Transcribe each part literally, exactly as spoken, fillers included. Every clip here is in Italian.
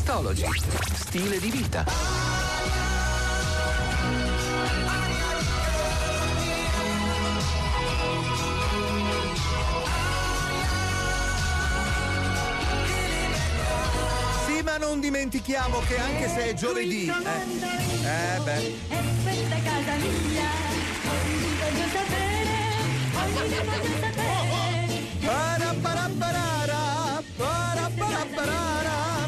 Cristology, stile di vita. Sì, ma non dimentichiamo che anche se è giovedì, eh, eh beh. È questa casa mia, ogni voglio sapere, ogni voglio sapere. Paraparapparara, paraparapparara.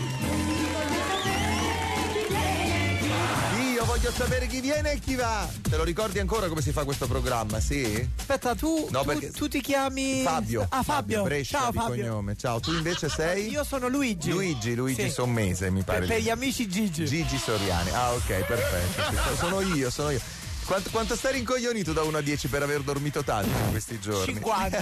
Io voglio sapere chi viene e chi va. Te lo ricordi ancora come si fa questo programma? Sì? Aspetta, tu, No, tu, perché- tu ti chiami Fabio. Ah, Fabio. Brescia Ciao di Fabio. cognome. Ciao, tu invece sei? Io sono Luigi. Luigi, Luigi Sì. Sommese, mi pare. Per, per gli amici Gigi. Gigi Soriani. Ah, ok, perfetto. Sì, sono io, sono io. Quanto, quanto stai rincoglionito da uno a dieci per aver dormito tanto in questi giorni? cinquanta.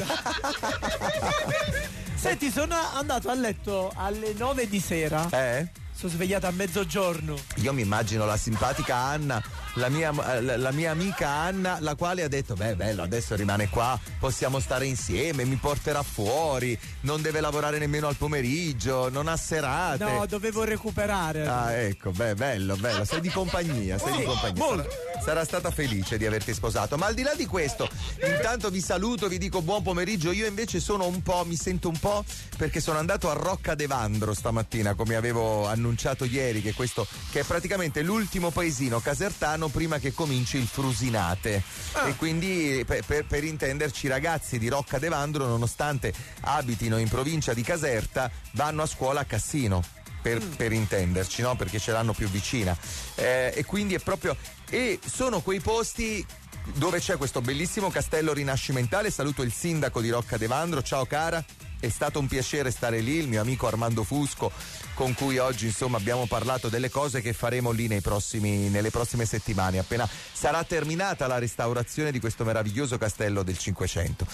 Senti, sono andato a letto alle nove di sera. Eh? Sono svegliato a mezzogiorno. Io mi immagino la simpatica Anna, la mia, la, la mia amica Anna, la quale ha detto: beh, bello, adesso rimane qua, possiamo stare insieme, mi porterà fuori, non deve lavorare nemmeno al pomeriggio, non ha serate. No, dovevo recuperare. Ah, ecco, beh, bello, bello, sei di compagnia, sei Sì, di compagnia. molto. Sarà, sarà stata felice di averti sposato. Ma al di là di questo, intanto vi saluto, vi dico buon pomeriggio. Io invece sono un po', mi sento un po' perché sono andato a Roccadevandro stamattina, come avevo annunciato ieri, che questo che è praticamente l'ultimo paesino casertano prima che cominci il Frusinate. Ah. E quindi per, per, per intenderci, i ragazzi di Roccadevandro, nonostante abitino in provincia di Caserta, vanno a scuola a Cassino. Per, Mm. per intenderci, no? Perché ce l'hanno più vicina. Eh, e quindi è proprio. E sono quei posti dove c'è questo bellissimo castello rinascimentale. Saluto il sindaco di Roccadevandro. Ciao cara. È stato un piacere stare lì, il mio amico Armando Fusco, con cui oggi insomma abbiamo parlato delle cose che faremo lì nei prossimi, nelle prossime settimane, appena sarà terminata la restaurazione di questo meraviglioso castello del Cinquecento.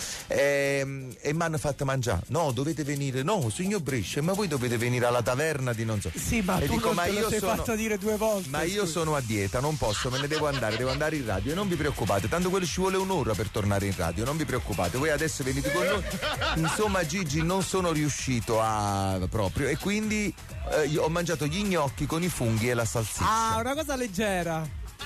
E, e mi hanno fatto mangiare. No, dovete venire, no, signor Brescia, ma voi dovete venire alla taverna di non so. Sì, ma e tu dico, non ma te lo io sei sono, fatto dire due volte. ma io scusa. sono a dieta, non posso, me ne devo andare, devo andare in radio e non vi preoccupate, tanto quello ci vuole un'ora per tornare in radio, non vi preoccupate, voi adesso venite con noi. Insomma, Gigi, non sono riuscito a proprio, e quindi eh, io ho mangiato gli gnocchi con i funghi e la salsiccia. Ah, una cosa leggera.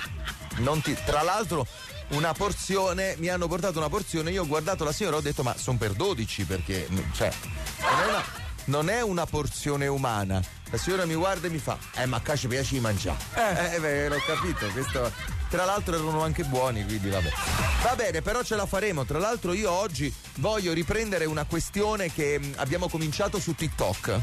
Non ti, tra l'altro una porzione, mi hanno portato una porzione, io ho guardato la signora e ho detto ma sono per dodici, perché cioè non è una, non è una porzione umana. La signora mi guarda e mi fa eh ma qua ci piace di mangiare. Eh, eh beh, l'ho capito, questo. Tra l'altro erano anche buoni, quindi vabbè. Va bene, però ce la faremo. Tra l'altro io oggi voglio riprendere una questione che mh, abbiamo cominciato su TikTok.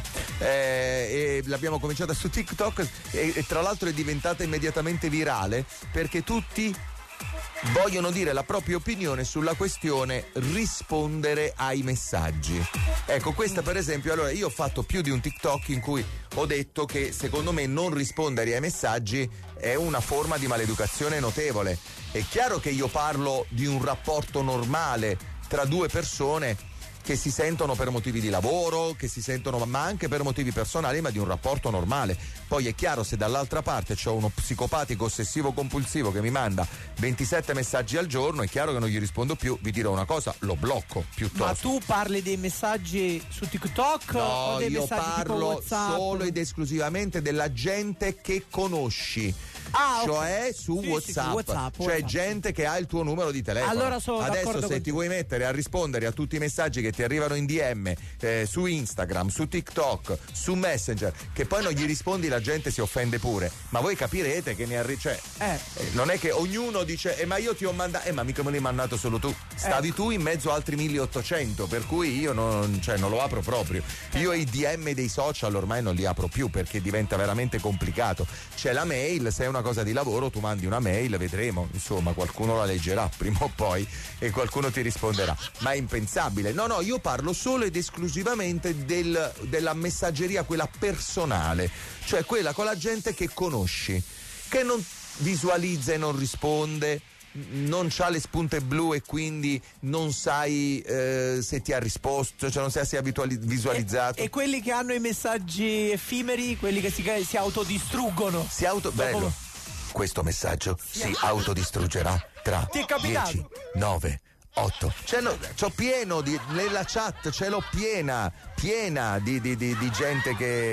Eh, e l'abbiamo cominciata su TikTok e, e tra l'altro è diventata immediatamente virale perché tutti vogliono dire la propria opinione sulla questione rispondere ai messaggi. Ecco, questa per esempio, allora io ho fatto più di un TikTok in cui ho detto che secondo me non rispondere ai messaggi è una forma di maleducazione notevole. È chiaro che io parlo di un rapporto normale tra due persone che si sentono per motivi di lavoro, che si sentono ma anche per motivi personali, ma di un rapporto normale. Poi è chiaro, se dall'altra parte c'ho uno psicopatico ossessivo compulsivo che mi manda ventisette messaggi al giorno, è chiaro che non gli rispondo più, vi dirò una cosa, lo blocco piuttosto. Ma tu parli dei messaggi su TikTok No, o dei io messaggi tipo parlo WhatsApp? solo ed esclusivamente della gente che conosci. Ah, cioè ok. su Sì, sì, WhatsApp, su WhatsApp, cioè WhatsApp. gente che ha il tuo numero di telefono. Allora sono adesso d'accordo se con ti te. vuoi mettere a rispondere a tutti i messaggi che ti arrivano in D M eh, su Instagram, su TikTok, su Messenger, che poi non gli rispondi, la gente si offende pure, ma voi capirete che ne arriva, cioè Eh. eh, non è che ognuno dice eh ma io ti ho mandato, eh ma mica me l'hai mandato solo tu, stavi Eh. tu in mezzo a altri milleottocento, per cui io non, cioè, non lo apro proprio. Io i D M dei social ormai non li apro più perché diventa veramente complicato. C'è la mail, se è una cosa di lavoro tu mandi una mail, vedremo, insomma qualcuno la leggerà prima o poi e qualcuno ti risponderà, ma è impensabile. No, no, io parlo solo ed esclusivamente del, della messaggeria, quella personale, cioè quella con la gente che conosci, che non visualizza e non risponde, non c'ha le spunte blu e quindi non sai eh, se ti ha risposto, cioè non sai se è abituali- visualizzato. E, e quelli che hanno i messaggi effimeri, quelli che si, si autodistruggono. Si auto... Bello. Questo messaggio si autodistruggerà tra Ti è capitato? dieci, nove, otto. Cioè, no, c'ho pieno di, nella chat, ce l'ho piena, piena di, di, di, di gente che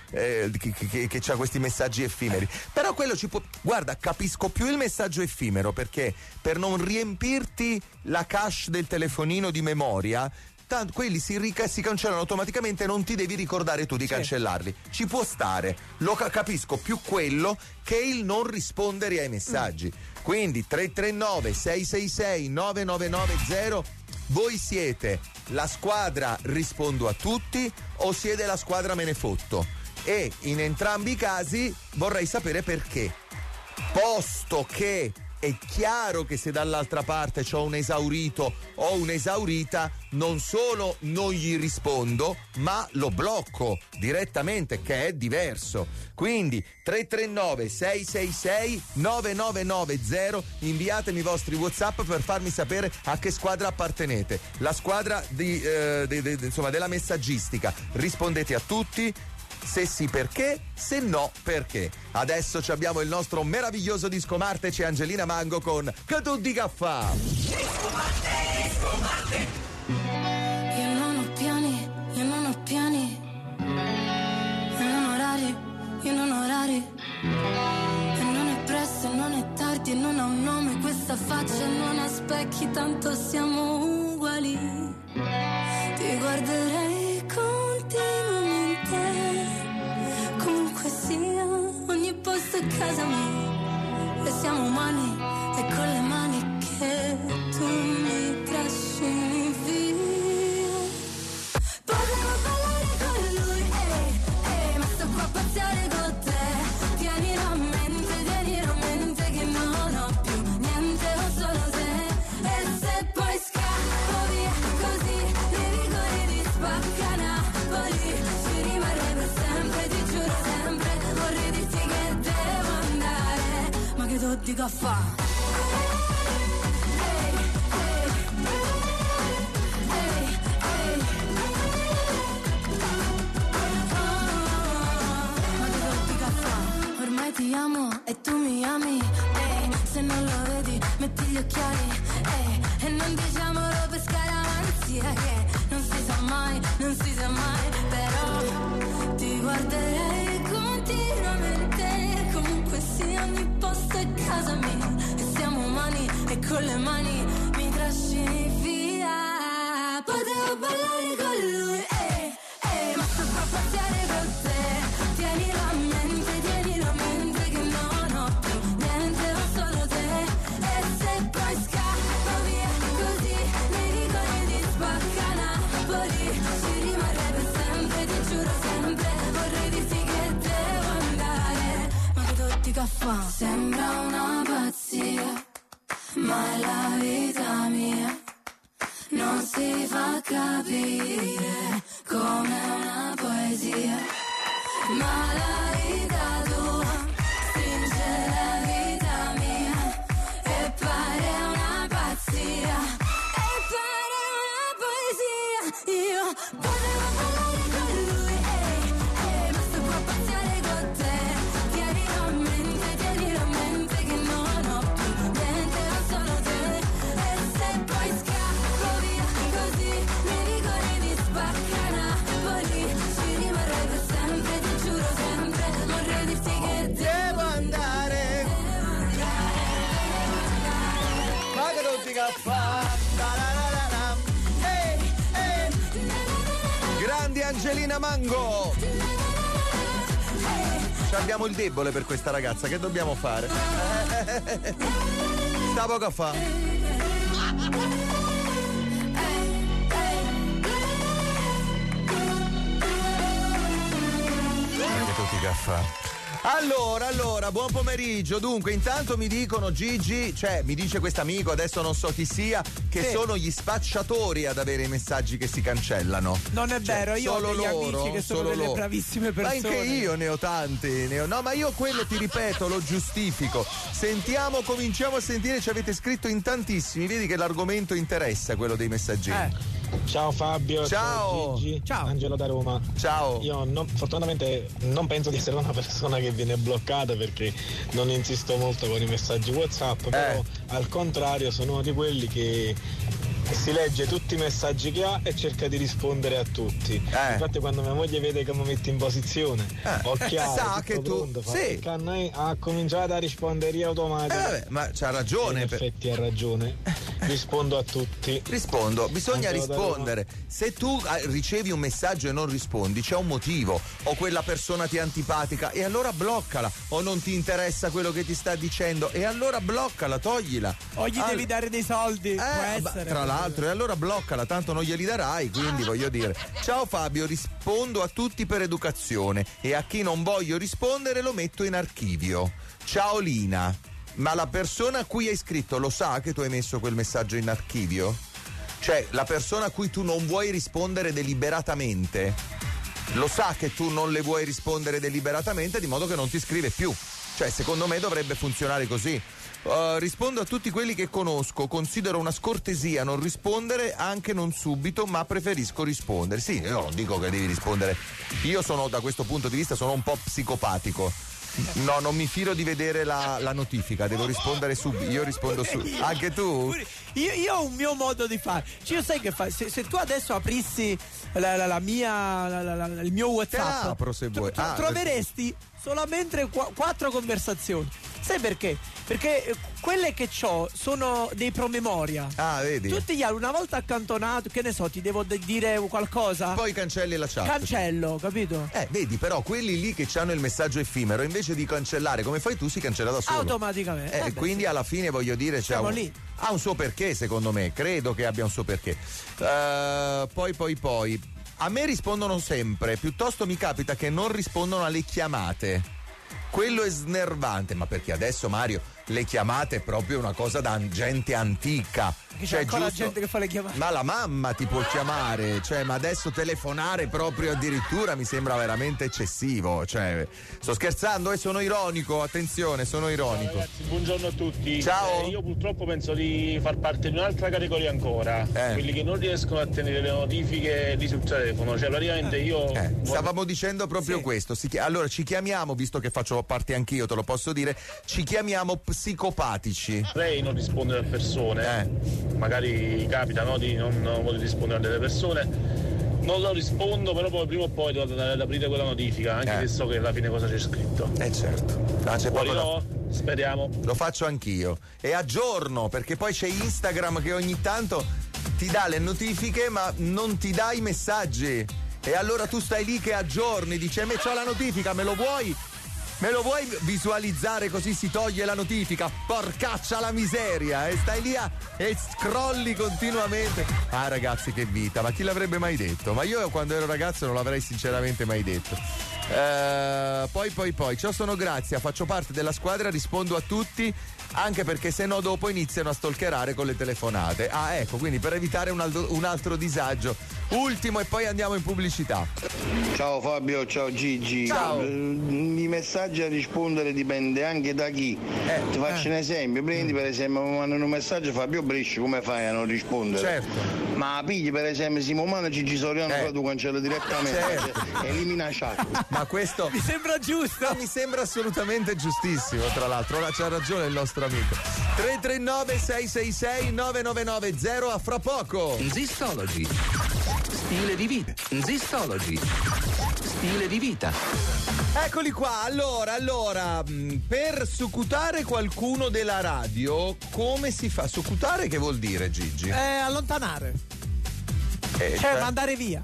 eh, che, che, che c'ha questi messaggi effimeri. Però quello ci può. Guarda, capisco più il messaggio effimero, perché per non riempirti la cache del telefonino di memoria, tanto quelli si, rica- si cancellano automaticamente e non ti devi ricordare tu di Sì. cancellarli. Ci può stare, lo ca- capisco più quello che il non rispondere ai messaggi. Mm. Quindi tre tre nove sei sei sei nove nove nove zero, voi siete la squadra rispondo a tutti o siete la squadra me ne fotto? E in entrambi i casi vorrei sapere perché. Posto che è chiaro che se dall'altra parte c'ho un esaurito o un'esaurita, non solo non gli rispondo, ma lo blocco direttamente, che è diverso. Quindi tre tre nove sei sei sei nove nove nove zero, inviatemi i vostri WhatsApp per farmi sapere a che squadra appartenete. La squadra di, eh, de, de, de, insomma, della messaggistica. Rispondete a tutti. Se sì perché, se no perché. Adesso ci abbiamo il nostro meraviglioso disco Marte, c'è Angelina Mango con Che tu dica fa. Disco Marte, disco Marte. Io non ho piani, io non ho piani. Io non ho orari, io non ho orari. E non è presto, e non è tardi, e non ha un nome questa faccia, e non ha specchi, tanto siamo uguali. Ti guarderei continuamente. Comunque sia, ogni posto è casa mia. E siamo umani, e con le mani che tu mi trascini via. Potevo ballare con lui, ehi, ehi, ma sto qua a pazziare con te. Tienilo a mente, tienilo a mente che non ho più niente, ho solo te. E se poi scappo via così, nei rigori di Spacca Napoli, ci rimarrei per sempre, ti giuro sempre. Vorrei dirti che devo andare, ma che tu dico a fa'? Ormai ti amo e tu mi ami, ehi, se non lo vedi metti gli occhiali, ehi, e non diciamolo per scaramanzia che non si sa mai, non si sa mai, però ti guarderei continuamente, comunque sia ogni posto è casa mia, e siamo umani e con le mani mi trascini via. Potevo ballare con lui, ehi, ehi, ma sto qua a pazziare con te. Tienilo a mente, tienilo a mente che non ho più niente, ho solo te. E se poi scappo via così, nei rigori di Spacca Napoli, ci rimarrei per sempre, ti giuro sempre. Vorrei dirti che devo andare, ma che tu dica fa'? Sembra una pazzia, ma è la vita mia. Non si fa capire come una poesia, ma la vita tua stringe la vita mia e pare una pazzia, e pare una poesia. Io potevo ballare con lui, ehi, ehi, ma sto qua a pazziare con te. Tienilo a mente, tienilo a mente che non ho più niente, ho solo te. E se poi scappo via così, nei rigori di Spacca Napoli, ci rimarrei per sempre, ti giuro sempre. Vorrei dirti che devo andare, Ma che non ti fa? Ehi, ehi. Grandi Angelina Mango. Ci abbiamo il debole per questa ragazza, che dobbiamo fare? Sta poco fa. Che tutti caffè. Allora, allora, buon pomeriggio. Dunque, intanto mi dicono Gigi, cioè mi dice quest'amico, adesso non so chi sia, che Sì. sono gli spacciatori ad avere i messaggi che si cancellano. Non è Cioè, vero, io ho solo degli loro, amici che sono solo delle loro. bravissime persone. Ma anche io ne ho tanti, ne ho- no, ma io quello ti ripeto, lo giustifico. Sentiamo, cominciamo a sentire, ci avete scritto in tantissimi, vedi che l'argomento interessa, quello dei messaggini. Eh. Ciao Fabio, Ciao. Gigi, Ciao. Angelo da Roma. Ciao. Io non- fortunatamente non penso di essere una persona che viene bloccata perché non insisto molto con i messaggi WhatsApp, però al contrario sono uno di quelli che si legge tutti i messaggi che ha e cerca di rispondere a tutti. Eh. Infatti quando mia moglie vede che mi metto in posizione, Eh. occhiali, Sa tutto che tu- pronto, fa, sì. perché a noi ha cominciato a rispondere io automatico. Eh, vabbè, ma c'ha ragione. In per- effetti ha ragione. Rispondo a tutti. Rispondo, bisogna Anche da rispondere. Se tu eh, ricevi un messaggio e non rispondi, c'è un motivo. O quella persona ti è antipatica e allora bloccala. O non ti interessa quello che ti sta dicendo e allora bloccala, toglila. O gli Al- devi dare dei soldi. Può Eh, ma- essere. tra l'altro, e allora bloccala, tanto non glieli darai, quindi voglio dire. Ciao Fabio, rispondo a tutti per educazione e a chi non voglio rispondere lo metto in archivio. Ciao Lina, ma la persona a cui hai scritto lo sa che tu hai messo quel messaggio in archivio? Cioè, la persona a cui tu non vuoi rispondere deliberatamente lo sa che tu non le vuoi rispondere deliberatamente, di modo che non ti scrive più. Cioè, secondo me dovrebbe funzionare così. Uh, rispondo a tutti quelli che conosco, considero una scortesia non rispondere, anche non subito, ma preferisco rispondere. Sì, io non dico che devi rispondere. Io sono, da questo punto di vista, sono un po' psicopatico. No, non mi fido di vedere la, la notifica, devo rispondere subito. Io rispondo subito. Anche tu? Io, io ho un mio modo di fare. Cioè, io sai che fai? Se, se tu adesso aprissi la, la, la mia, la, la, la, il mio WhatsApp, Te la apro se vuoi. tro- Ah, troveresti solamente qu- quattro conversazioni. Sai perché? Perché eh, quelle che ho sono dei promemoria. Ah, vedi? Tutti gli altri, una volta accantonato, che ne so, ti devo de- dire qualcosa. Poi cancelli la chat. Cancello, capito? Eh, vedi, però quelli lì che hanno il messaggio effimero, invece di cancellare come fai tu, si cancella da solo. Automaticamente. Eh, Vabbè, quindi sì. alla fine voglio dire c'è Siamo un, lì. ha un suo perché, secondo me, credo che abbia un suo perché. Uh, poi poi poi a me rispondono sempre, piuttosto mi capita che non rispondono alle chiamate. Quello è snervante, ma perché adesso, Mario, le chiamate è proprio una cosa da gente antica. Che c'è ancora giusto- gente che fa le chiamate. Ma la mamma ti può chiamare, cioè, ma adesso telefonare proprio addirittura mi sembra veramente eccessivo. Cioè, sto scherzando e sono ironico, attenzione, sono ironico. Ragazzi, buongiorno a tutti. Ciao. Eh, io purtroppo penso di far parte di un'altra categoria ancora, Eh. quelli che non riescono a tenere le notifiche lì sul telefono. Cioè, praticamente io. Eh, vorrei- stavamo dicendo proprio Sì. questo. Si chi- allora ci chiamiamo, visto che faccio parte anch'io, te lo posso dire, ci chiamiamo psicopatici. Vorrei non rispondere a persone, Eh. magari capita, no, di non, non voler rispondere a delle persone. Non lo rispondo, però poi prima o poi devo andare ad aprire quella notifica, anche Eh. se so che alla fine cosa c'è scritto. Eh certo. Ah, c'è Fuori poco da- no? Speriamo. Lo faccio anch'io. E aggiorno, perché poi c'è Instagram che ogni tanto ti dà le notifiche, ma non ti dà i messaggi. E allora tu stai lì che aggiorni, dice: me c'ho la notifica, me lo vuoi? Me lo vuoi visualizzare così si toglie la notifica? Porcaccia la miseria! E stai lì a, e scrolli continuamente. Ah ragazzi, che vita, ma chi l'avrebbe mai detto? Ma io quando ero ragazzo non l'avrei sinceramente mai detto. Eh, poi poi poi, ciao, sono Grazia, faccio parte della squadra, rispondo a tutti, anche perché se no dopo iniziano a stalkerare con le telefonate. Ah ecco, quindi per evitare un altro, un altro disagio. Ultimo e poi andiamo in pubblicità. Ciao Fabio, ciao Gigi. Ciao. Eh, I messaggi a rispondere dipende anche da chi. Eh, Ti faccio un esempio, prendi per esempio, mi mandano un messaggio Fabio Bresci, come fai a non rispondere? Certo. Ma pigli per esempio Simone Mano Gigi Soriano, Eh. però tu cancelli direttamente, Certo. cioè, elimina chat. Ma questo Mi sembra giusto. no, mi sembra assolutamente giustissimo, tra l'altro. Ora c'ha ragione il nostro amico. tre tre nove sei sei sei nove nove nove zero, a fra poco. Zistology. Stile di vita. Zistology. Stile di vita. Eccoli qua, allora, allora, mh, per succutare qualcuno della radio, come si fa? Succutare che vuol dire, Gigi? Eh, allontanare. Eh, Cioè, mandare via.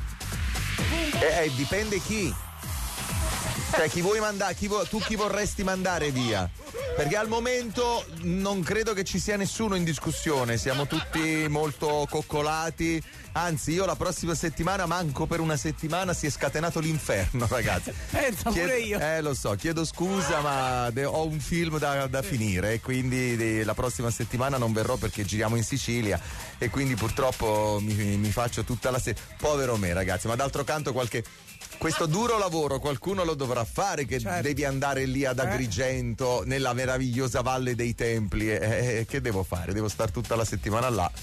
eh, eh, dipende chi. Cioè, chi vuoi mandare, chi vo- tu chi vorresti mandare via? Perché al momento non credo che ci sia nessuno in discussione, siamo tutti molto coccolati, anzi io la prossima settimana, manco per una settimana, si è scatenato l'inferno, ragazzi. Pensa pure io. Eh lo so, chiedo scusa, ma de- ho un film da, da finire e quindi de- la prossima settimana non verrò perché giriamo in Sicilia e quindi purtroppo mi, mi faccio tutta la se- povero me, ragazzi, ma d'altro canto qualche... Questo duro lavoro qualcuno lo dovrà fare, che Certo. devi andare lì ad Agrigento, nella meravigliosa Valle dei Templi. Eh, eh, che devo fare? Devo stare tutta la settimana là.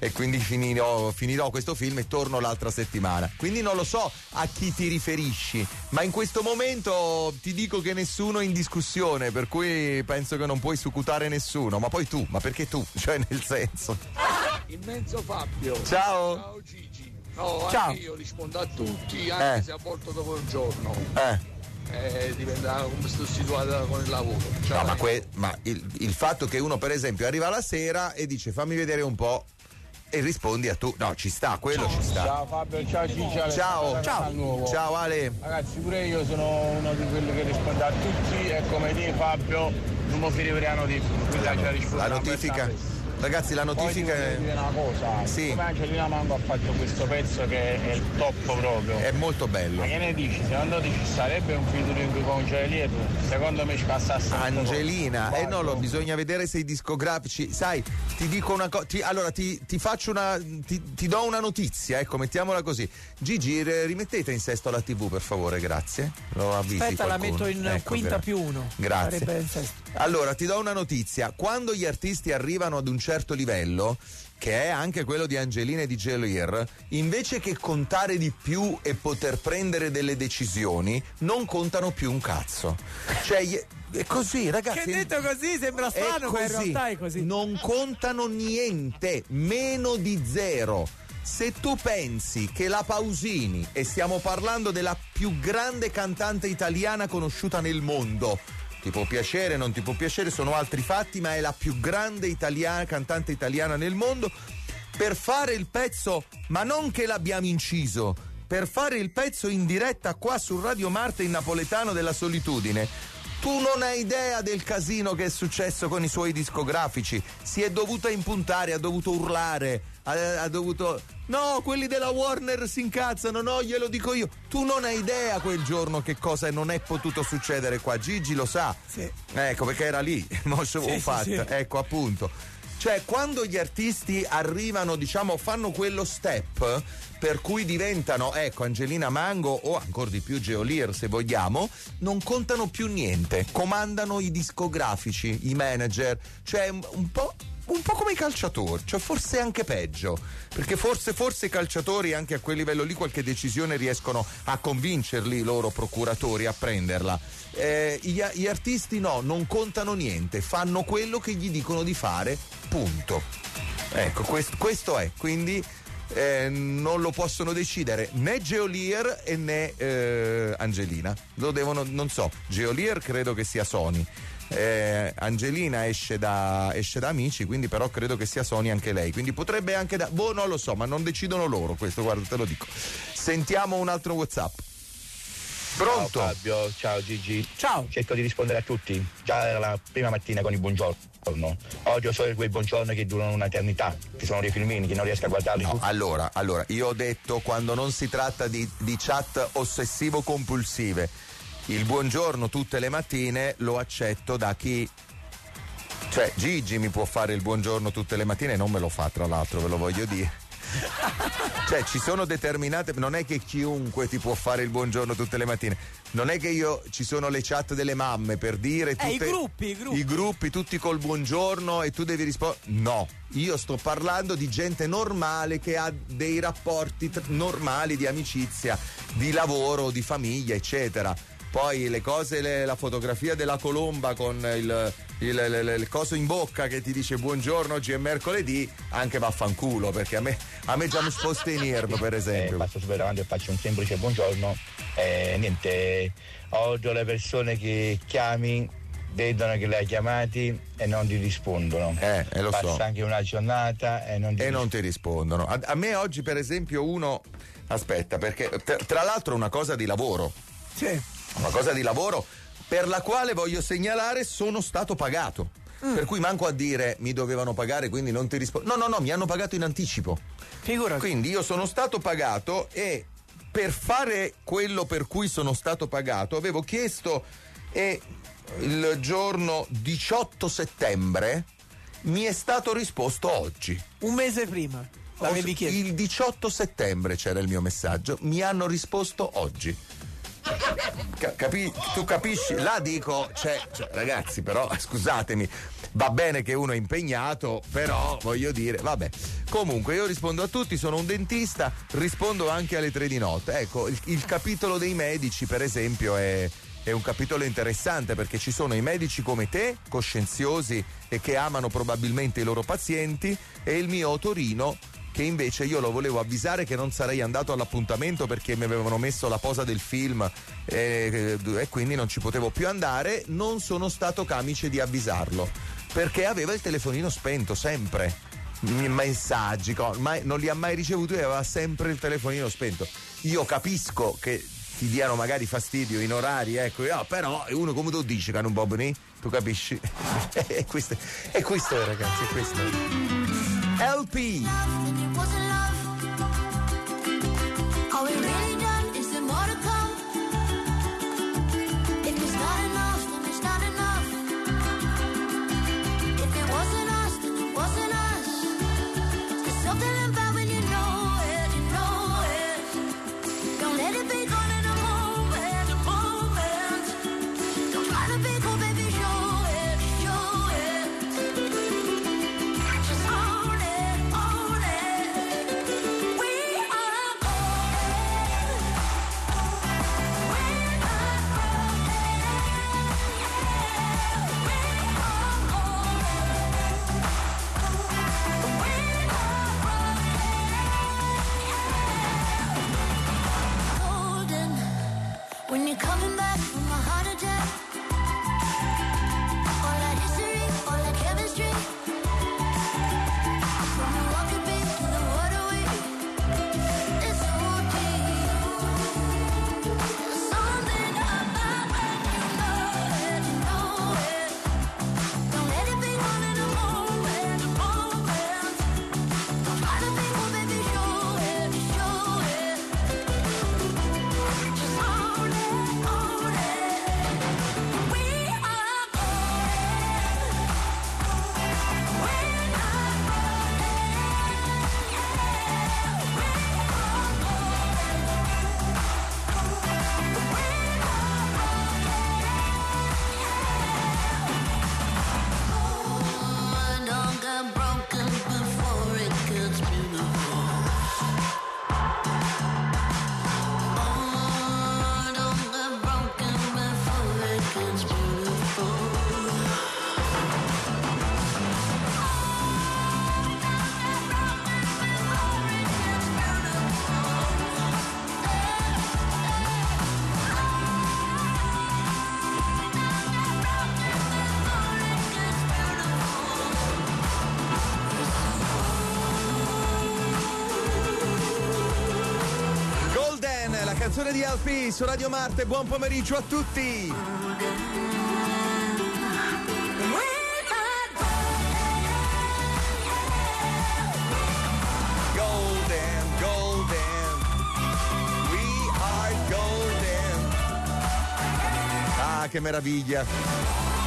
e quindi finirò, finirò questo film e torno l'altra settimana. Quindi non lo so a chi ti riferisci, ma in questo momento ti dico che nessuno è in discussione, per cui penso che non puoi succutare nessuno. Ma poi tu, ma perché tu? Cioè, nel senso. Immenso Fabio. Ciao. Ciao Gigi. No, Ciao. anche io rispondo a tutti, anche Eh. se a volte dopo un giorno. Eh. Eh, diventa come sto situata con il lavoro. Ciao. No, ma, que- ma il, il fatto che uno per esempio arriva la sera e dice fammi vedere un po' e rispondi a tu, no, ci sta, quello ci sta. Ciao Fabio, ciao Gigi. Ciao, ciao. Ciao Ale. Ragazzi, pure io sono uno di quelli che risponde a tutti e come te Fabio non mi offrivo la notifica. Quindi La, la, no- la notifica, ragazzi, la notifica Poi è, ti dire una cosa, Sì. come Angelina Mango ha fatto questo pezzo che è il top proprio. è molto bello. Ma che ne dici? Secondo te ci sarebbe un featuring con Gelier? Secondo me ci passasse Angelina, tutto. eh no, lo, bisogna vedere se i discografici, sai, ti dico una cosa, allora ti, ti faccio una, ti, ti do una notizia, ecco, mettiamola così. Gigi, re- rimettete in sesto la tivù per favore, grazie. Lo avvisi Aspetta, la qualcuno. metto in Ecco, quinta gra- più uno. Grazie. Sarebbe in sesto. Allora, ti do una notizia. Quando gli artisti arrivano ad un certo livello, che è anche quello di Angelina e di Gelier, invece che contare di più e poter prendere delle decisioni, non contano più un cazzo. Cioè, gli- è così, ragazzi. Che detto così sembra è strano, ma in così. realtà è così. Non contano niente, meno di zero. Se tu pensi che la Pausini, e stiamo parlando della più grande cantante italiana conosciuta nel mondo, ti può piacere, non ti può piacere, sono altri fatti, ma è la più grande italiana, cantante italiana nel mondo, per fare il pezzo, ma non che l'abbiamo inciso, per fare il pezzo in diretta qua su Radio Marte in napoletano della solitudine, tu non hai idea del casino che è successo con i suoi discografici. Si è dovuta impuntare, ha dovuto urlare, ha, ha dovuto... No, quelli della Warner si incazzano, no, glielo dico io. Tu non hai idea quel giorno che cosa non è potuto succedere qua. Gigi lo sa. Sì. Ecco, perché era lì. Mo' ce l'ho Sì, sì, fatta. sì. Ecco, appunto. Cioè, quando gli artisti arrivano, diciamo, fanno quello step per cui diventano, ecco, Angelina Mango o ancora di più Gelier, se vogliamo, non contano più niente, comandano i discografici, i manager, cioè un po', un po' come i calciatori, cioè forse anche peggio, perché forse, forse i calciatori anche a quel livello lì qualche decisione riescono a convincerli i loro procuratori a prenderla. Eh, gli, gli artisti no, non contano niente, fanno quello che gli dicono di fare, punto. Ecco, questo, questo è, quindi eh, non lo possono decidere né Gelier e né eh, Angelina, lo devono, non so, Gelier credo che sia Sony. Eh, Angelina esce da, esce da Amici, quindi però credo che sia Sony anche lei, quindi potrebbe anche da... boh, non lo so, ma non decidono loro questo, guarda, te lo dico. Sentiamo un altro WhatsApp. Pronto? Ciao Fabio, ciao Gigi. Ciao. Cerco di rispondere a tutti. Già era la prima mattina con il buongiorno. Odio solo quei buongiorno che durano un'eternità, che sono dei filmini che non riesco a guardarli. No, allora, allora, io ho detto quando non si tratta di, di chat ossessivo-compulsive, il buongiorno tutte le mattine lo accetto da chi... Cioè, Gigi mi può fare il buongiorno tutte le mattine e non me lo fa, tra l'altro, ve lo voglio dire. Cioè, ci sono determinate, non è che chiunque ti può fare il buongiorno tutte le mattine, non è che io, ci sono le chat delle mamme per dire tutte, Eh, i gruppi, i gruppi. i gruppi tutti col buongiorno e tu devi rispondere. No, io sto parlando di gente normale che ha dei rapporti t- normali di amicizia, di lavoro, di famiglia, eccetera. Poi le cose, le, la fotografia della colomba con il, il, il, il coso in bocca che ti dice buongiorno, oggi è mercoledì, anche vaffanculo, perché a me, a me già mi sposta in nervo, per esempio. Eh, passo super avanti e faccio un semplice buongiorno. Eh, niente, odio le persone che chiami, vedono che le hai chiamati e non ti rispondono. Eh, eh lo Passa so. anche una giornata e non ti E rispondono. non ti rispondono. A, a me oggi, per esempio, uno. Aspetta, perché tra, tra l'altro è una cosa di lavoro. Sì. Una cosa di lavoro per la quale voglio segnalare sono stato pagato. Mm. Per cui manco a dire mi dovevano pagare, quindi non ti rispondo. No, no, no, mi hanno pagato in anticipo. Figurati. Quindi io sono stato pagato e per fare quello per cui sono stato pagato avevo chiesto e il giorno diciotto settembre mi è stato risposto oggi. Un mese prima l'avevi chiesto. Il diciotto settembre c'era il mio messaggio, mi hanno risposto oggi. Ca- capi- tu capisci? Là dico, cioè, cioè, ragazzi, però scusatemi, va bene che uno è impegnato, però voglio dire, vabbè. Comunque io rispondo a tutti, sono un dentista, rispondo anche alle tre di notte. Ecco, il, il capitolo dei medici, per esempio, è È un capitolo interessante perché ci sono i medici come te, coscienziosi e che amano probabilmente i loro pazienti, e il mio Torino, che invece io lo volevo avvisare che non sarei andato all'appuntamento perché mi avevano messo la posa del film e, e quindi non ci potevo più andare. Non sono stato camice di avvisarlo perché aveva il telefonino spento sempre. I messaggi, mai, non li ha mai ricevuti e aveva sempre il telefonino spento. Io capisco che ti diano magari fastidio in orari, ecco, no, però uno come tu dici che non può venire, tu capisci? E questo, e questo è, ragazzi, è questo. L P. When you're coming back from a heart attack, all that history, all that chemistry, from the walking beat to the waterway, it's so deep. There's something about when you know it, you know it. Don't let it be all in a moment, a moment. Don't try to think, oh baby, show it, show it. Just hold it. Canzone di L P su Radio Marte, buon pomeriggio a tutti. Golden, golden, we are golden. Ah, che meraviglia.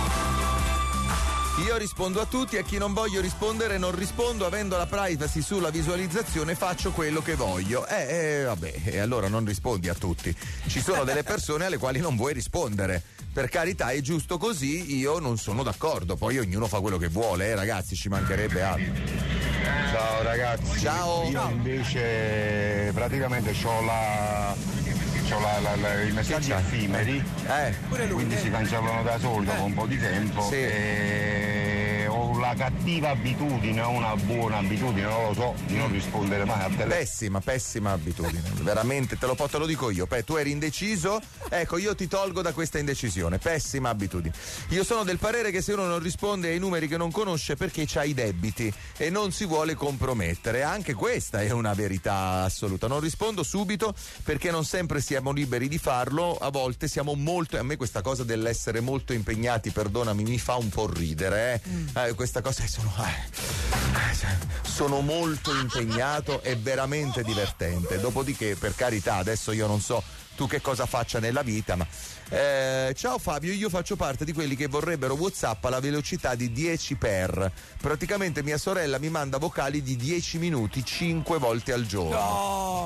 Io rispondo a tutti, a chi non voglio rispondere non rispondo, avendo la privacy sulla visualizzazione faccio quello che voglio. Eh, eh vabbè, e allora non rispondi a tutti. Ci sono delle persone alle quali non vuoi rispondere. Per carità, è giusto così, io non sono d'accordo. Poi ognuno fa quello che vuole, eh ragazzi, ci mancherebbe altro. Ciao ragazzi. Ciao. Io invece praticamente ho la... C'ho la, la, la, i messaggi effimeri, eh. quindi si cancellano da soli dopo un po' di tempo. Sì. E ho la cattiva abitudine, una buona abitudine, non lo so, di non rispondere mai a telefono. Pessima, pessima abitudine, veramente, te lo, te lo dico io. Beh, tu eri indeciso, ecco, io ti tolgo da questa indecisione, pessima abitudine. Io sono del parere che se uno non risponde ai numeri che non conosce perché c'ha i debiti e non si vuole compromettere, anche questa è una verità assoluta. Non rispondo subito perché non sempre siamo liberi di farlo, a volte siamo molto, a me questa cosa dell'essere molto impegnati, perdonami, mi fa un po' ridere, eh. Mm. Eh, questa cosa sono, eh, sono molto impegnato, è veramente divertente. Dopodiché, per carità, adesso io non so tu che cosa faccia nella vita, ma eh, ciao Fabio, io faccio parte di quelli che vorrebbero WhatsApp alla velocità di dieci per. Praticamente mia sorella mi manda vocali di dieci minuti cinque volte al giorno. No!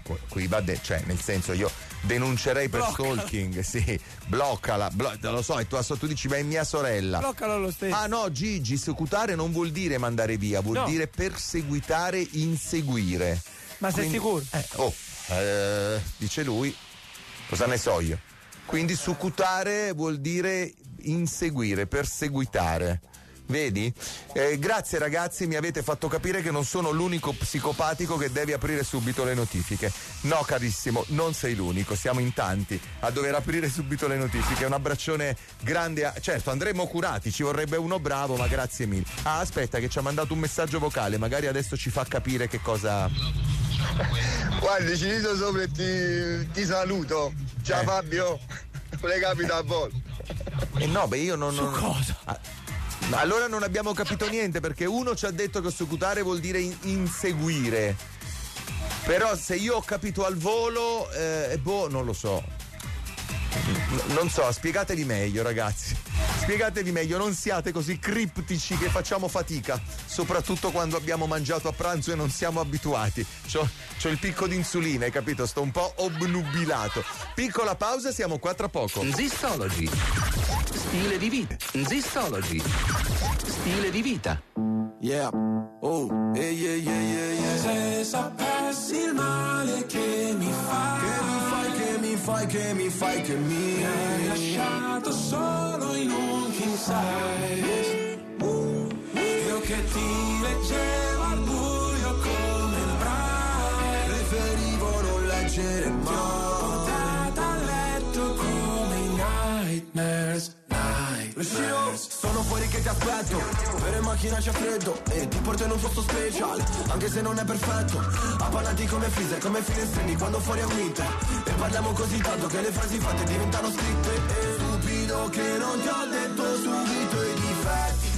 qui va de- cioè nel senso io denuncerei per Bloccala. stalking, sì, bloccala, blo- lo so, e tu, tu dici ma è mia sorella. Bloccalo lo stesso. Ah no, Gigi, secutare non vuol dire mandare via, vuol No. dire perseguitare, inseguire. Ma sei Quindi- sicuro? Eh, oh, eh, dice lui, cosa ne so io. Quindi sucutare vuol dire inseguire, perseguitare. Vedi? Eh, grazie ragazzi, mi avete fatto capire che non sono l'unico psicopatico che deve aprire subito le notifiche. No carissimo, non sei l'unico, siamo in tanti a dover aprire subito le notifiche. Un abbraccione grande a... Certo, andremo curati, ci vorrebbe uno bravo, ma grazie mille. Ah, aspetta che ci ha mandato un messaggio vocale, magari adesso ci fa capire che cosa... Guarda, ci rito sopra e ti, ti saluto. Ciao Eh. Fabio, le capita a volte. Eh no, beh io non... Su non... cosa? Ah, ma allora non abbiamo capito niente, perché uno ci ha detto che sucutare vuol dire in- inseguire. Però se io ho capito al volo, eh, boh, non lo so. N- non so, spiegatevi meglio ragazzi. Spiegatevi meglio, non siate così criptici che facciamo fatica, soprattutto quando abbiamo mangiato a pranzo e non siamo abituati. C'ho, c'ho il picco di insulina, hai capito? Sto un po' obnubilato. Piccola pausa, siamo qua tra poco. Zistology. Stile di vita. Zistology. Stile di vita. Yeah, oh, yeah, yeah, yeah, yeah, yeah. Se sapessi il male che mi fai, che mi fai, che mi fai, che mi fai, che mi hai lasciato solo in un king size. Uh, io che ti leggevo al buio come il braille, preferivo non leggere mai. Ti ho portato a letto come i nightmares. Sono fuori che ti aspetto, per in macchina c'è freddo e ti porto in un posto speciale, anche se non è perfetto. Appannati come freezer, come finestrini quando fuori è winter, e parliamo così tanto che le frasi fatte diventano scritte. E stupido che non ti ho detto subito i difetti.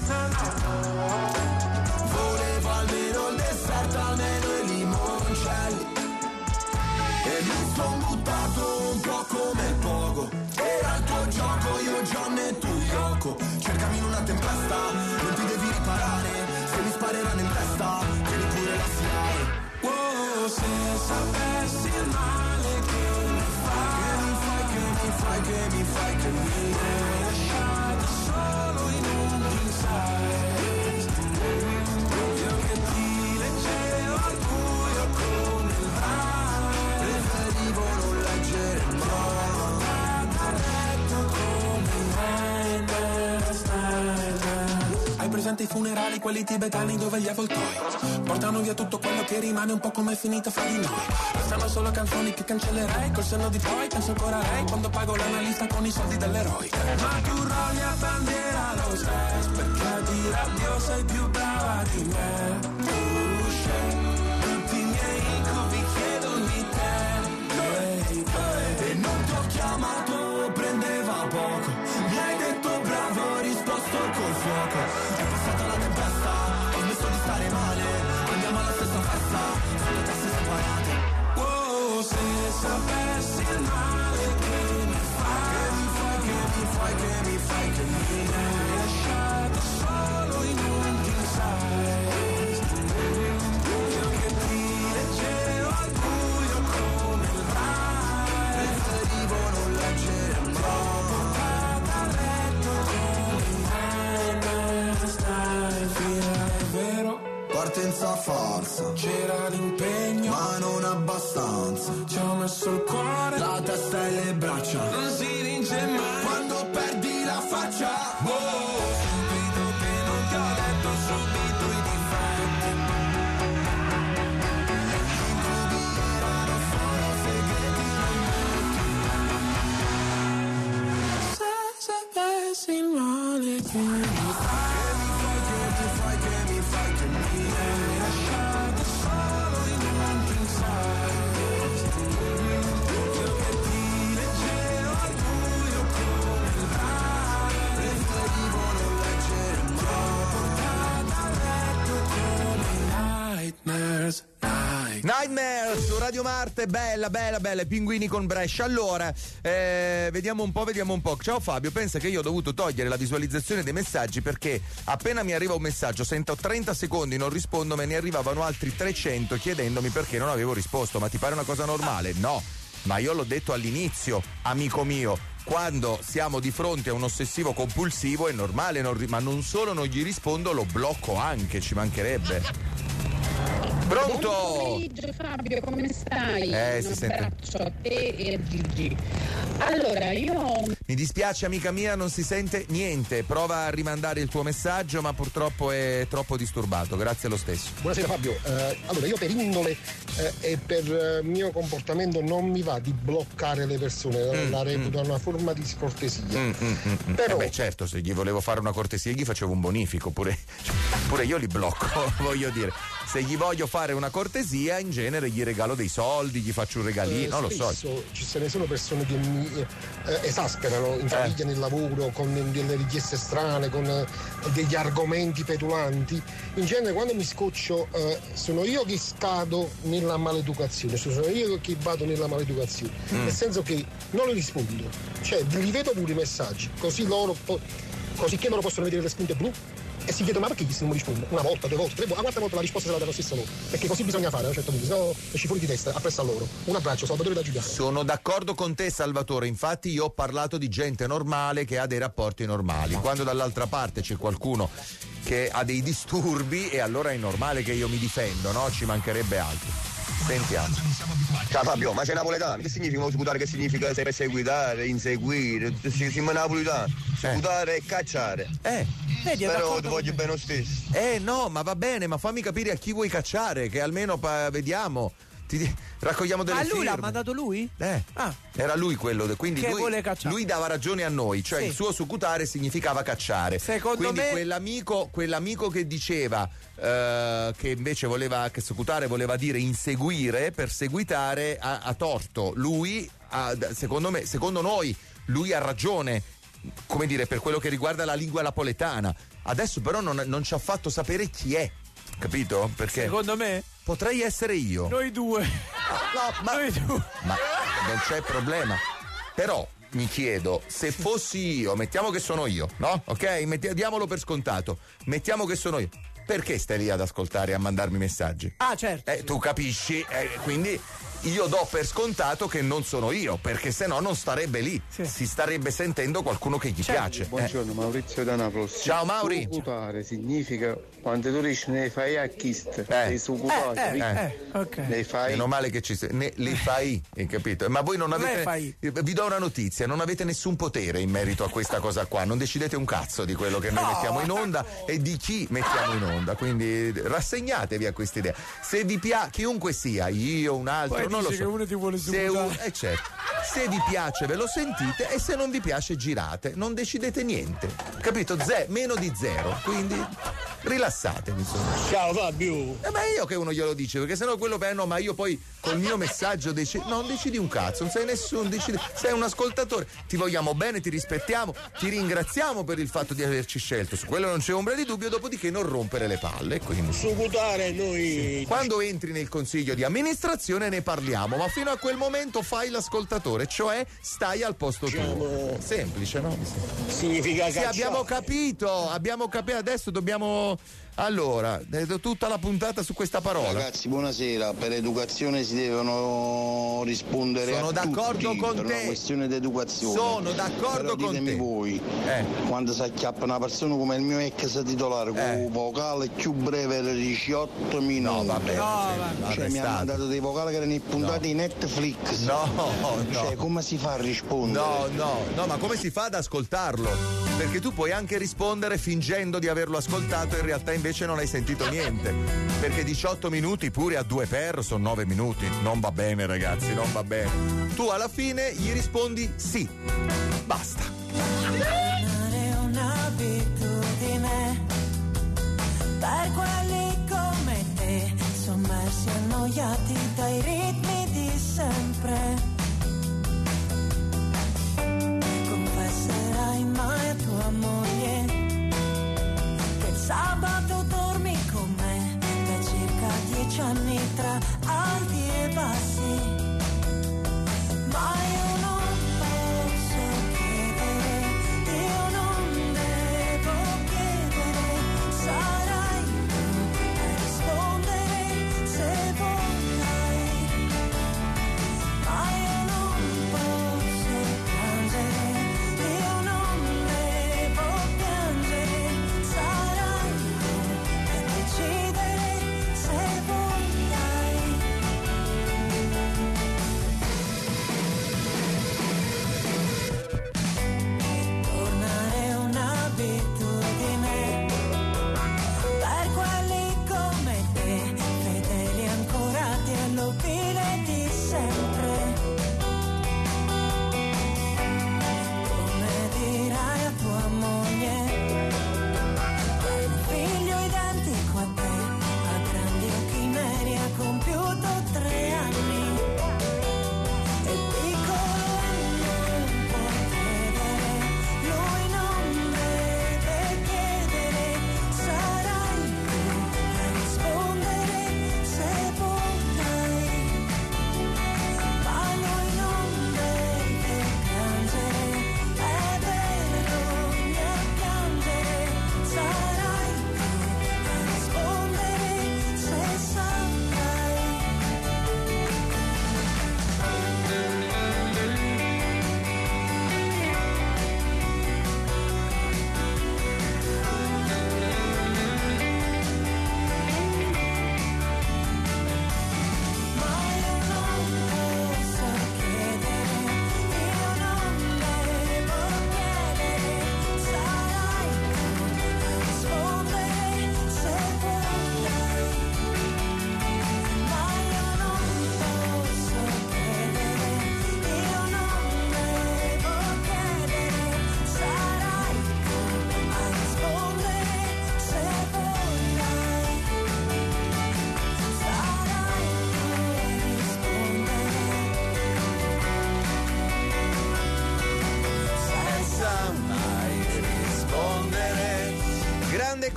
Volevo almeno il dessert, almeno i limoncelli, e mi son buttato un po' come il pogo. Era il tuo gioco, io John e tu Yoko. Cercami in una tempesta, non ti devi riparare. Se mi spareranno in testa, tieni pure la SIAE. Oh, se sapessi il male che mi fai, che mi fai, che mi fai, che mi fai, che mi hai lasciato solo in un king size. Io che ti leggevo al buio come il braille, preferivo non leggere mai. Hai presente i funerali, quelli tibetani dove gli avvoltoi portano via tutto quello che rimane, un po' come è finita fra di noi. Restano solo canzoni che cancellerei, col senno di poi penso ancora a lei quando pago l'analista con i soldi dell'eroe. Ma tu rolli a bandiera lo stress, perché a dire addio sei più brava di me. Tu scegli tutti i miei incubi, chiedono di te, hey, hey. E non ti ho chiamato, prendeva poco, mi hai detto bravo, ho risposto col fuoco. È passata la tempesta, ho smesso di stare male, andiamo alla stessa festa, sotto tasse separate. Oh, se sapessi il male che mi fai, che mi fai, che mi fai, che mi fai, che mi hai lasciato solo in un king size. Io che ti leggevo al buio come il braille, preferivo non leggere mai. Partenza falsa, c'era l'impegno ma non abbastanza. Ci ho messo il cuore, la testa e le braccia. Non si vince mai quando perdi la faccia. Oh, subito che non ti ho detto subito i difetti. Incubi erano solo segreti non se sapessi il male che mi fai. Nightmare su Radio Radio Marte, bella, bella, bella, pinguini con Brescia. Allora, eh, vediamo un po', vediamo un po'. Ciao Fabio, pensa che io ho dovuto togliere la visualizzazione dei messaggi perché appena mi arriva un messaggio, sento trenta secondi, non rispondo, me ne arrivavano altri trecento chiedendomi perché non avevo risposto. Ma ti pare una cosa normale? No, ma io l'ho detto all'inizio, amico mio. Quando siamo di fronte a un ossessivo compulsivo è normale, non ri- ma non solo non gli rispondo, lo blocco anche, ci mancherebbe. Pronto? Buon pomeriggio Fabio, come stai? Eh, Un si sente. abbraccio a te e a Gigi. Allora, io... Mi dispiace amica mia, non si sente niente. Prova a rimandare il tuo messaggio, ma purtroppo è troppo disturbato. Grazie lo stesso. Buonasera Fabio, eh, allora io per indole eh, e per eh, mio comportamento non mi va di bloccare le persone, Mm, la reputo mm. una forma di scortesia. Mm, mm, mm, mm. Però- Eh beh, certo, se gli volevo fare una cortesia gli facevo un bonifico, pure, cioè, pure io li blocco, voglio dire. Se gli voglio fare una cortesia, in genere gli regalo dei soldi, gli faccio un regalino, Eh, non lo so. spesso ci se ne sono persone che mi eh, esasperano in famiglia, nel lavoro, con delle richieste strane, con eh, degli argomenti petulanti. In genere quando mi scoccio eh, sono io che scado nella maleducazione, sono io che vado nella maleducazione, Mm. nel senso che non li rispondo, cioè li vedo pure i messaggi, così loro po- così che loro possono vedere le spunte blu. E si chiedono ma perché se non mi risponde? Una volta, due volte, tre volte, la quarta volta la risposta se la danno stessa loro. Perché così bisogna fare a un certo punto, se no esci fuori di testa, appresso a loro. Un abbraccio, Salvatore da Giuliano. Sono d'accordo con te Salvatore, infatti io ho parlato di gente normale che ha dei rapporti normali. Quando dall'altra parte c'è qualcuno che ha dei disturbi e allora è normale che io mi difendo, no? Ci mancherebbe altro. Sentiamo. Ciao Fabio, ma sei napoletano? Che significa scutare? Che significa sei perseguitare, inseguire? Siamo napoletani. Scutare e cacciare. Eh. Vedi, è Però d'accordo ti con voglio me. bene lo stesso. Eh no, ma va bene, ma fammi capire a chi vuoi cacciare, che almeno pa- vediamo. Ti di- raccogliamo delle Ah, lui l'ha firme. mandato lui? Eh, Ah. era lui quello, de- quindi Che lui, vuole cacciare. lui dava ragione a noi, cioè Sì. il suo sucutare significava cacciare. Secondo quindi me- quell'amico, quell'amico che diceva eh, che invece voleva, che sucutare voleva dire inseguire, perseguitare, ha, ha torto. Lui, ha- secondo me, secondo noi, lui ha ragione, come dire, per quello che riguarda la lingua napoletana. Adesso però non, non ci ha fatto sapere chi è, capito? Perché Secondo me? potrei essere io. Noi due. No, ma, Noi due. ma non c'è problema. Però mi chiedo, se fossi io, mettiamo che sono io, no? Ok? Metti- diamolo per scontato. Mettiamo che sono io. Perché stai lì ad ascoltare e a mandarmi messaggi? Ah, certo. Eh, tu capisci? Eh, quindi io do per scontato che non sono io, perché se no non starebbe lì. Si starebbe sentendo qualcuno che gli piace. Buongiorno, Maurizio da Napoli. Ciao, Mauri. Sucutare significa quando tu dici ne fai a chist, sei sucutato, Eh, eh, ok. ne fai. Meno male che ci sei. Ne, le fai, hai capito? Ma voi non Le avete. fai. Vi do una notizia: non avete nessun potere in merito a questa cosa qua. Non decidete un cazzo di quello che noi No. mettiamo in onda e di chi mettiamo in onda. Quindi rassegnatevi a questa idea. Se vi piace, chiunque sia, io, un altro, Poi non lo dice so. che uno ti vuole se, sucutare. un- eh, certo. Se vi piace ve lo sentite e se non vi piace girate. Non decidete niente. Capito? Ze- meno di zero. Quindi rilassatevi, insomma. Ciao Fabio. Eh, ma è io che uno glielo dice, perché sennò quello beh no, ma io poi col mio messaggio decido. No, non decidi un cazzo, non sei nessuno, decidi. Sei un ascoltatore, ti vogliamo bene, ti rispettiamo, ti ringraziamo per il fatto di averci scelto. Su quello non c'è ombra di dubbio, dopodiché non rompere le palle. Quindi. Sucutare noi. Quando entri nel consiglio di amministrazione ne parliamo, ma fino a quel momento fai l'ascoltatore, cioè stai al posto tuo. Semplice, no? Significa Sì, cacciare. abbiamo capito, abbiamo capito, adesso dobbiamo. Allora, eh, tutta la puntata su questa parola. Ragazzi, buonasera. Per educazione si devono rispondere Sono a d'accordo tutti, con per te. una questione di educazione. Sono d'accordo Però con ditemi te. voi, Eh. quando si acchiappa una persona come il mio ex titolare, con un vocale più breve di diciotto minuti. No, vabbè, Cioè, vabbè, mi ha stato. mandato dei vocali che erano in puntate di Netflix. No, no. Cioè, come si fa a rispondere? No, no, no, ma come si fa ad ascoltarlo? Perché tu puoi anche rispondere fingendo di averlo ascoltato e in realtà invece non hai sentito niente. Perché diciotto minuti pure a due per sono nove minuti. Non va bene, ragazzi, non va bene. Tu alla fine gli rispondi sì. Basta. È un'abitudine per quelli come te, sommersi, annoiati dai ritmi di sempre. Confesserai mai a tua moglie che il sabato dormi con me da circa dieci anni tra alti e bassi.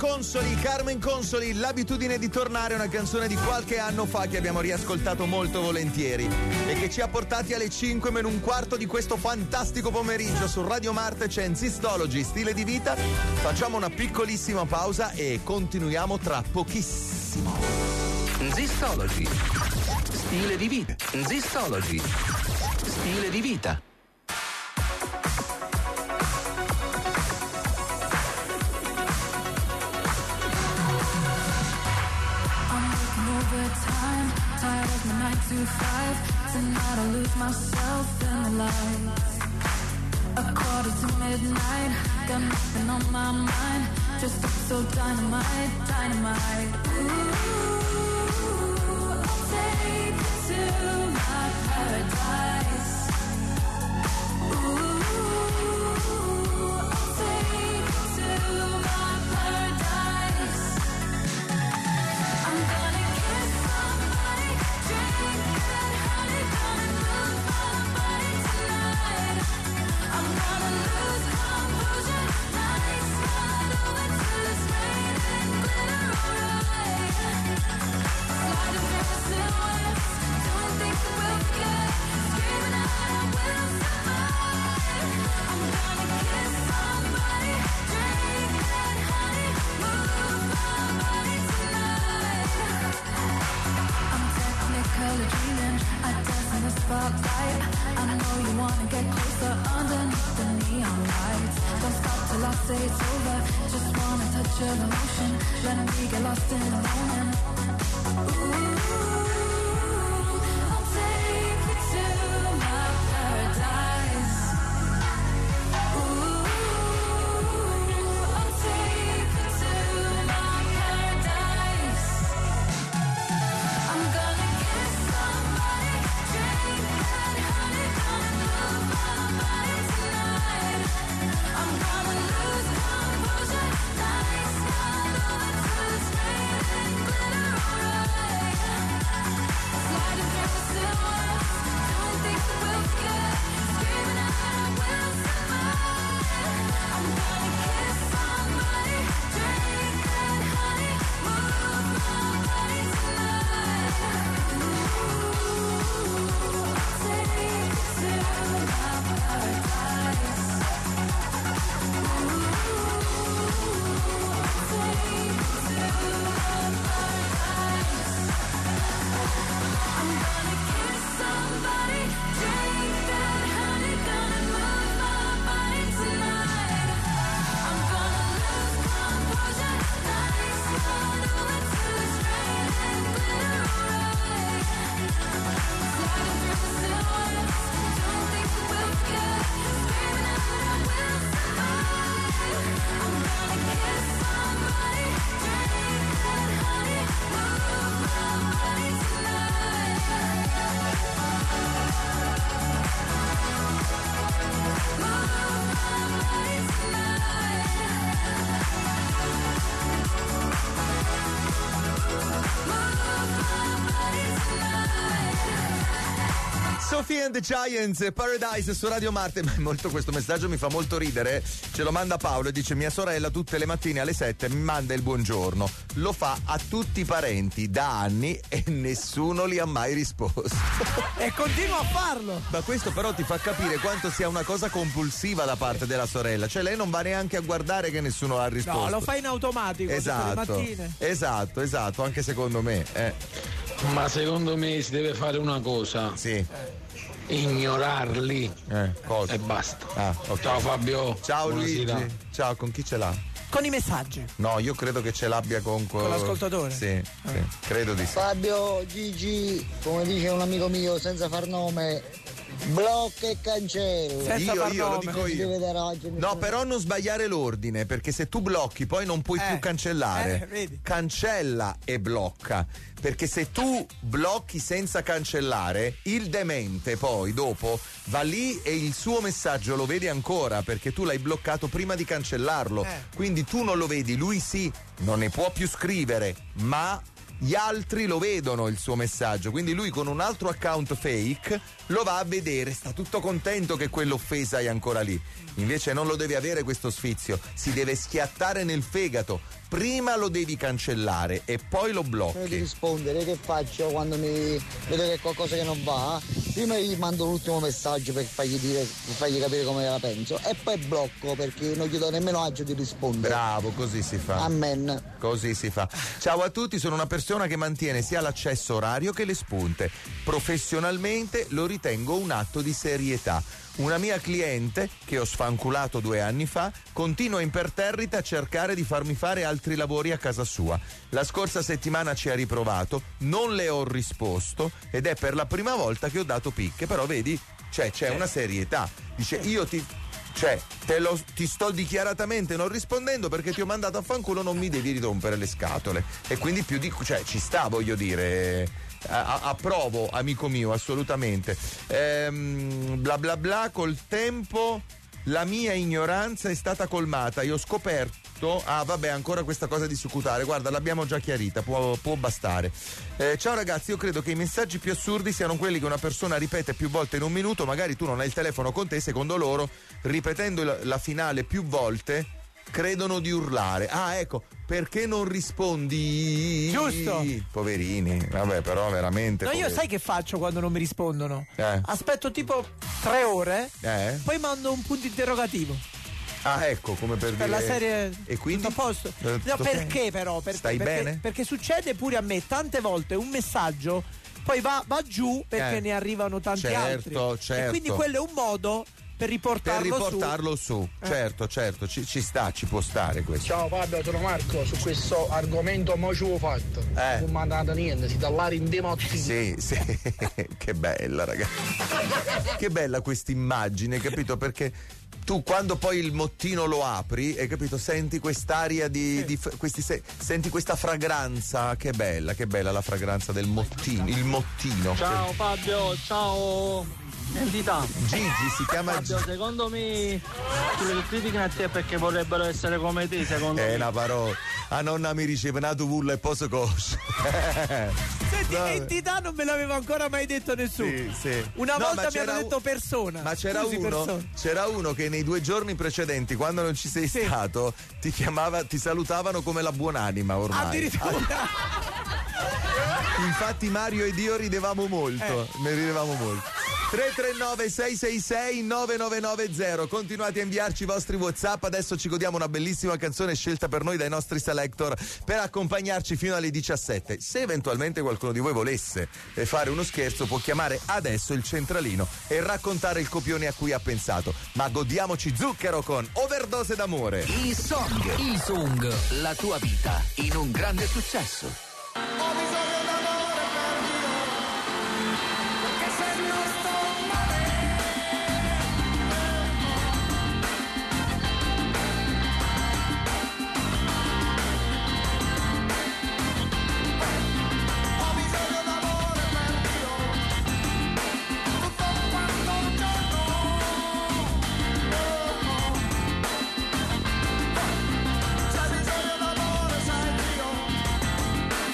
Consoli, Carmen Consoli, L'abitudine di tornare, una canzone di qualche anno fa che abbiamo riascoltato molto volentieri e che ci ha portati alle cinque meno un quarto di questo fantastico pomeriggio. Su Radio Marte c'è Insistology, stile di vita. Facciamo una piccolissima pausa e continuiamo tra pochissimo. Insistology, stile di vita. Insistology, stile di vita. Time, tired of my nine to five. Tonight I lose myself in the lights. A quarter to midnight, got nothing on my mind. Just so dynamite, dynamite. Ooh, I'll take you to my paradise. Ooh, I'll take you to my paradise. I'm gonna spotlight. I know you wanna get closer underneath the neon lights. Don't stop till I say it's over. Just wanna touch your emotion. Let me get lost in the moment. Ooh, I'll take you to my paradise. Ooh, I'll take you to my paradise. I'm gonna kiss somebody. I'm gonna lose composure, night slide over to the rain and glitter alright. Sliding through the silhouettes, don't think that we'll forget. Screaming out, I will survive. I'm gonna kiss somebody, drink that honey, move my body tonight. Ooh, I'll take you to my paradise. Sophie and the Giants, Paradise su Radio Marte. Molto, questo messaggio mi fa molto ridere. Ce lo manda Paolo e dice: mia sorella tutte le mattine alle sette mi manda il buongiorno. Lo fa a tutti i parenti da anni e nessuno li ha mai risposto. E continua a farlo. Ma questo però ti fa capire quanto sia una cosa compulsiva da parte della sorella. Cioè lei non va neanche a guardare che nessuno ha risposto. No, lo fa in automatico. Esatto, tutte le mattine. esatto, esatto, anche secondo me. Eh. Ma secondo me si deve fare una cosa. Sì. Ignorarli. Eh, cosa? E basta. Ah, okay. Ciao Fabio. Ciao Buonasera. Luigi. Ciao, con chi ce l'ha? Con i messaggi. No, io credo che ce l'abbia con, con l'ascoltatore. Sì, eh. sì, credo di sì. Fabio, Gigi, come dice un amico mio senza far nome, blocca e cancella. Io, io lo dico io. No, però non sbagliare l'ordine, perché se tu blocchi poi non puoi eh, più cancellare. Eh, vedi. Cancella e blocca. Perché se tu blocchi senza cancellare, il demente poi dopo va lì e il suo messaggio lo vede ancora, perché tu l'hai bloccato prima di cancellarlo. Eh. Quindi tu non lo vedi, lui sì, non ne può più scrivere, ma gli altri lo vedono il suo messaggio, quindi lui con un altro account fake lo va a vedere, sta tutto contento che quell'offesa è ancora lì. Invece non lo deve avere questo sfizio, si deve schiattare nel fegato. Prima lo devi cancellare e poi lo blocchi. Devi rispondere, che faccio quando mi vedo che è qualcosa che non va? Prima gli mando l'ultimo messaggio per fargli dire, per fargli capire come la penso e poi blocco perché non gli do nemmeno agio di rispondere. Bravo, così si fa. Amen. Così si fa. Ciao a tutti, sono una persona che mantiene sia l'accesso orario che le spunte. Professionalmente lo ritengo un atto di serietà. Una mia cliente, che ho sfanculato due anni fa, continua imperterrita a cercare di farmi fare altri lavori a casa sua. La scorsa settimana ci ha riprovato, non le ho risposto ed è per la prima volta che ho dato picche, però vedi, cioè, c'è una serietà. Dice, io ti... Cioè, te lo, ti sto dichiaratamente non rispondendo perché ti ho mandato a fanculo, non mi devi rirompere le scatole. E quindi più di... Cioè, ci sta, voglio dire... A, approvo, amico mio, assolutamente. Ehm, bla bla bla, col tempo la mia ignoranza è stata colmata. Io ho scoperto. Ah, vabbè, ancora questa cosa di succutare. Guarda, l'abbiamo già chiarita, può, può bastare. Eh, ciao ragazzi, io credo che i messaggi più assurdi siano quelli che una persona ripete più volte in un minuto. Magari tu non hai il telefono con te, secondo loro, ripetendo la, la finale più volte, credono di urlare. Ah, ecco, perché non rispondi? Giusto. Poverini, vabbè, però veramente. No, io poverini. sai che faccio quando non mi rispondono? Eh. Aspetto tipo tre ore, Eh? poi mando un punto interrogativo. Ah, ecco, come per, Per dire... la serie. E quindi? Tutto a posto. Eh, No, tutto perché bene? però? Perché, Stai perché, bene? Perché succede pure a me tante volte un messaggio, poi va, va giù perché Eh. ne arrivano tanti Certo, altri. certo. E quindi quello è un modo per riportarlo, Per riportarlo su, su. certo, certo, ci, ci sta, ci può stare questo. Ciao Fabio, sono Marco, su questo argomento mo ci ho fatto. Eh. Non mi ha dato niente, si dall'aria in demotti. Sì, sì, che bella ragazzi. Che bella questa immagine, capito? Perché tu quando poi il mottino lo apri, hai capito, senti quest'aria di, di questi se, senti questa fragranza, che bella, che bella la fragranza del mottino, il mottino. Ciao Fabio, ciao entità. Gigi si chiama Fabio, Gigi. secondo me quelli che criticano a te è perché vorrebbero essere come te, secondo È me. una parola. A nonna mi riceve nato vullo e poso cose. Senti, Vabbè. entità non me l'aveva ancora mai detto nessuno. Sì, sì. Una No, volta ma mi c'era hanno un- detto persona. Ma c'era Scusi, uno, persona. c'era uno che nei due giorni precedenti, quando non ci sei stato, ti chiamava, ti salutavano come la buonanima ormai. Addirittura. Infatti Mario ed io ridevamo molto, ne ridevamo molto. tre tre nove sei sei sei nove nove nove zero. Continuate a inviarci i vostri WhatsApp. Adesso ci godiamo una bellissima canzone scelta per noi dai nostri selector per accompagnarci fino alle diciassette. Se eventualmente qualcuno di voi volesse fare uno scherzo, può chiamare adesso il centralino e raccontare il copione a cui ha pensato. Ma godiamoci Zucchero con Overdose d'amore. I Song, il Song, la tua vita in un grande successo. C'è bisogno d'amore, sai Dio.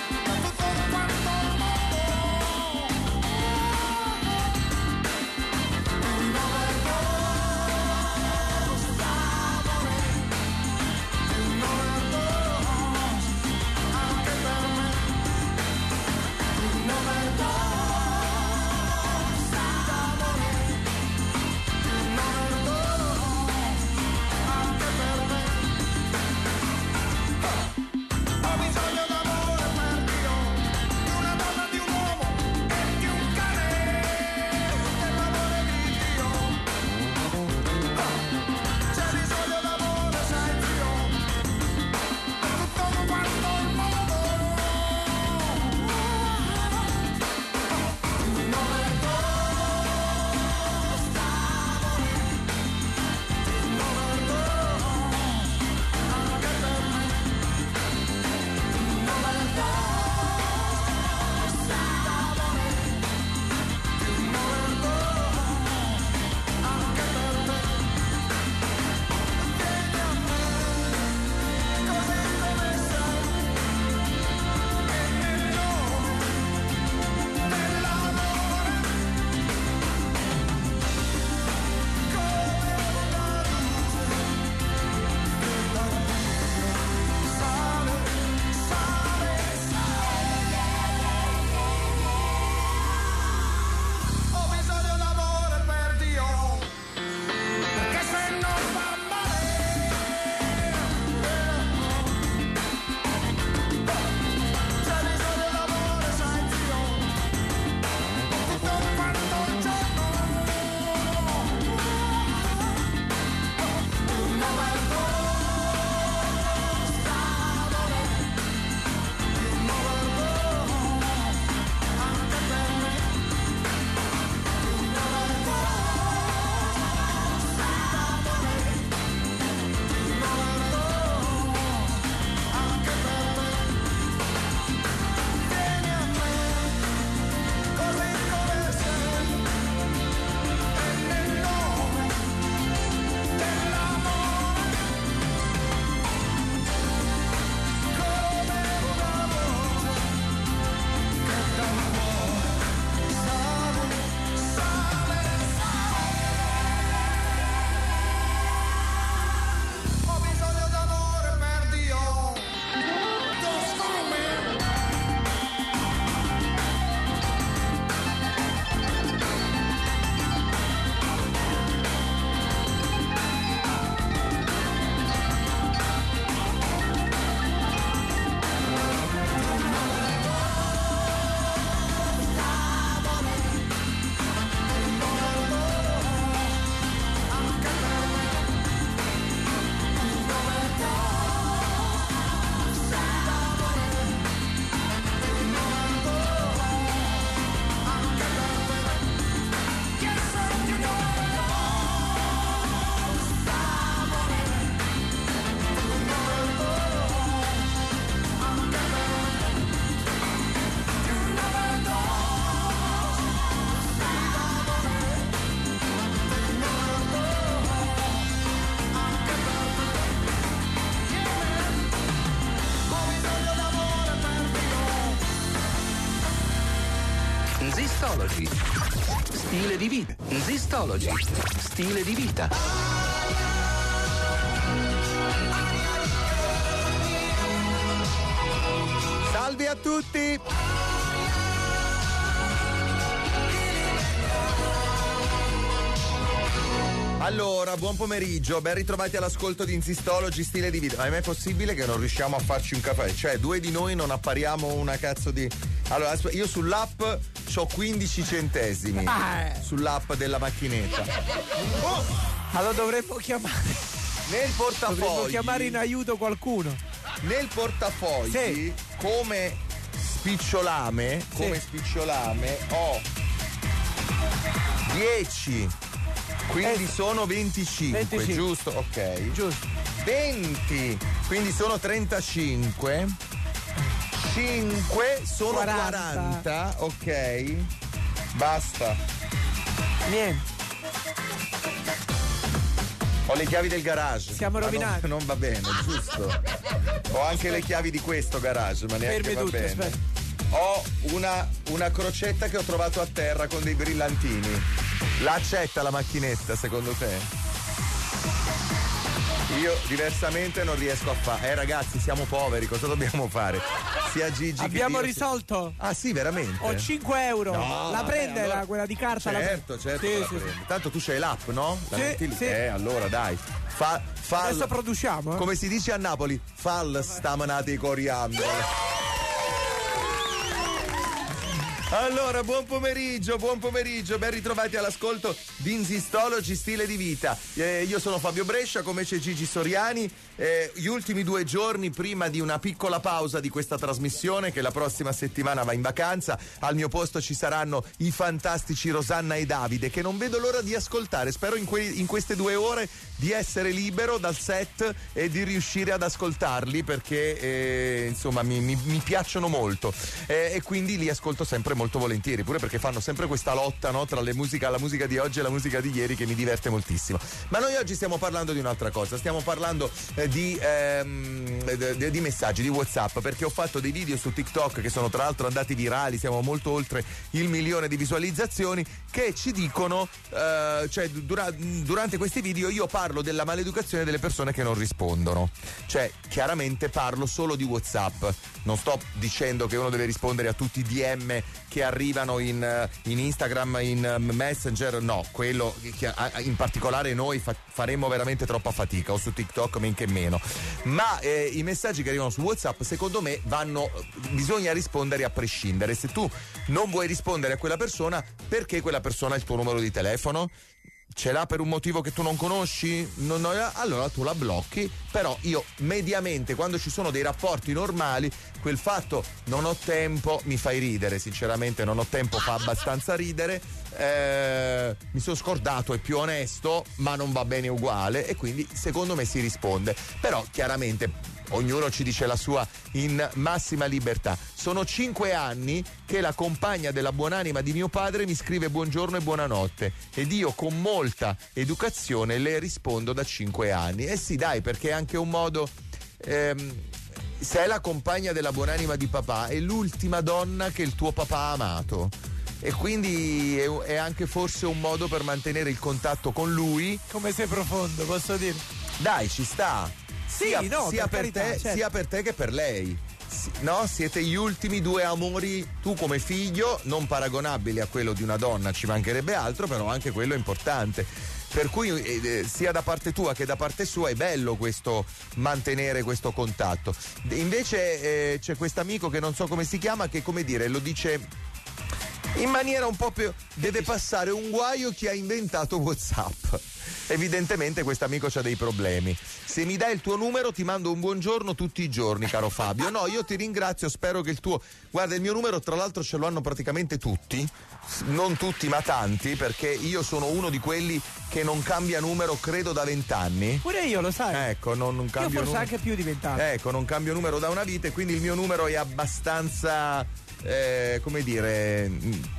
Zistology. Stile di vita. Zistology. Stile di vita. Salve a tutti! Allora, buon pomeriggio, ben ritrovati all'ascolto di Zistology, stile di vita. Ma è mai possibile che non riusciamo a farci un caffè? Cioè, due di noi non appariamo una cazzo di... Allora, io sull'app c'ho quindici centesimi. Ah. Sull'app della macchinetta. Oh! Allora dovremmo chiamare. Nel portafogli. Dovremmo chiamare in aiuto qualcuno. Nel portafogli, sì. come spicciolame, come sì. spicciolame, ho dieci. Quindi eh, sono venticinque, venticinque, giusto? Ok. Giusto. venti, quindi sono trentacinque. cinque sono quaranta. quaranta, ok. Basta. Niente. Ho le chiavi del garage. Siamo rovinati. Non, non va bene, giusto. Ho anche le chiavi di questo garage, ma neanche Fermi va tutto, bene. Aspetta. Ho una, una crocetta che ho trovato a terra con dei brillantini. La accetta la macchinetta, secondo te? Io diversamente non riesco a fare. Eh ragazzi, siamo poveri, cosa dobbiamo fare? Sia Gigi Abbiamo che io risolto. Ah sì, veramente? Ho cinque euro. No, la prende allora... la, quella di carta? Certo, la... certo. Sì, la sì, prende. sì. Tanto tu c'hai l'app, no? La sì, metti lì. sì. Eh, allora dai. Fa, fa Adesso l... produciamo. Eh? Come si dice a Napoli, fall stamanati i coriandoli. Allora, buon pomeriggio, buon pomeriggio, ben ritrovati all'ascolto di Zistology, stile di vita. Eh, io sono Fabio Brescia, come c'è Gigi Soriani. Eh, gli ultimi due giorni prima di una piccola pausa di questa trasmissione, che la prossima settimana va in vacanza, al mio posto ci saranno i fantastici Rosanna e Davide, che non vedo l'ora di ascoltare. Spero in, que- in queste due ore di essere libero dal set e di riuscire ad ascoltarli, perché eh, insomma mi, mi, mi piacciono molto eh, e quindi li ascolto sempre molto volentieri, pure perché fanno sempre questa lotta, no, tra le musica, la musica di oggi e la musica di ieri, che mi diverte moltissimo. Ma noi oggi stiamo parlando di un'altra cosa, stiamo parlando eh, di, ehm, di, di messaggi, di WhatsApp, perché ho fatto dei video su TikTok che sono tra l'altro andati virali, siamo molto oltre il milione di visualizzazioni, che ci dicono, eh, cioè dura, durante questi video io parlo della maleducazione delle persone che non rispondono, cioè chiaramente parlo solo di WhatsApp, non sto dicendo che uno deve rispondere a tutti i D M che arrivano in, in Instagram, in Messenger, no, quello che in particolare noi fa, faremmo veramente troppa fatica, o su TikTok men che meno, ma eh, i messaggi che arrivano su WhatsApp secondo me vanno, bisogna rispondere a prescindere. Se tu non vuoi rispondere a quella persona, perché quella persona ha il tuo numero di telefono? Ce l'ha per un motivo che tu non conosci? Non, non, allora tu la blocchi. Però io mediamente, quando ci sono dei rapporti normali, quel fatto non ho tempo mi fai ridere, sinceramente non ho tempo fa abbastanza ridere, eh, mi sono scordato, è più onesto, ma non va bene uguale, e quindi secondo me si risponde. Però chiaramente ognuno ci dice la sua in massima libertà. Sono cinque anni che la compagna della buonanima di mio padre mi scrive buongiorno e buonanotte, ed io con molta educazione le rispondo da cinque anni. E eh sì, dai, perché è anche un modo, ehm, se è la compagna della buonanima di papà, è l'ultima donna che il tuo papà ha amato, e quindi è, è anche forse un modo per mantenere il contatto con lui. Come sei profondo, posso dire? Dai, ci sta. Sì, sia, no, sia, per, per carità, te, certo. sia per te che per lei. No, siete gli ultimi due amori, tu come figlio, non paragonabili a quello di una donna, ci mancherebbe altro, però anche quello è importante. Per cui eh, sia da parte tua che da parte sua è bello questo, mantenere questo contatto. Invece eh, c'è quest'amico che non so come si chiama, che, come dire, lo dice in maniera un po' più... Deve passare un guaio chi ha inventato WhatsApp. Evidentemente quest'amico c'ha dei problemi. Se mi dai il tuo numero ti mando un buongiorno tutti i giorni, caro Fabio. No, io ti ringrazio, spero che il tuo... Guarda, il mio numero tra l'altro ce lo hanno praticamente tutti, non tutti ma tanti, perché io sono uno di quelli che non cambia numero credo da vent'anni. Pure io, lo sai. Ecco, non, non cambio io forse numero. Anche più di vent'anni. Ecco, non cambio numero da una vita, e quindi il mio numero è abbastanza... Eh, come dire...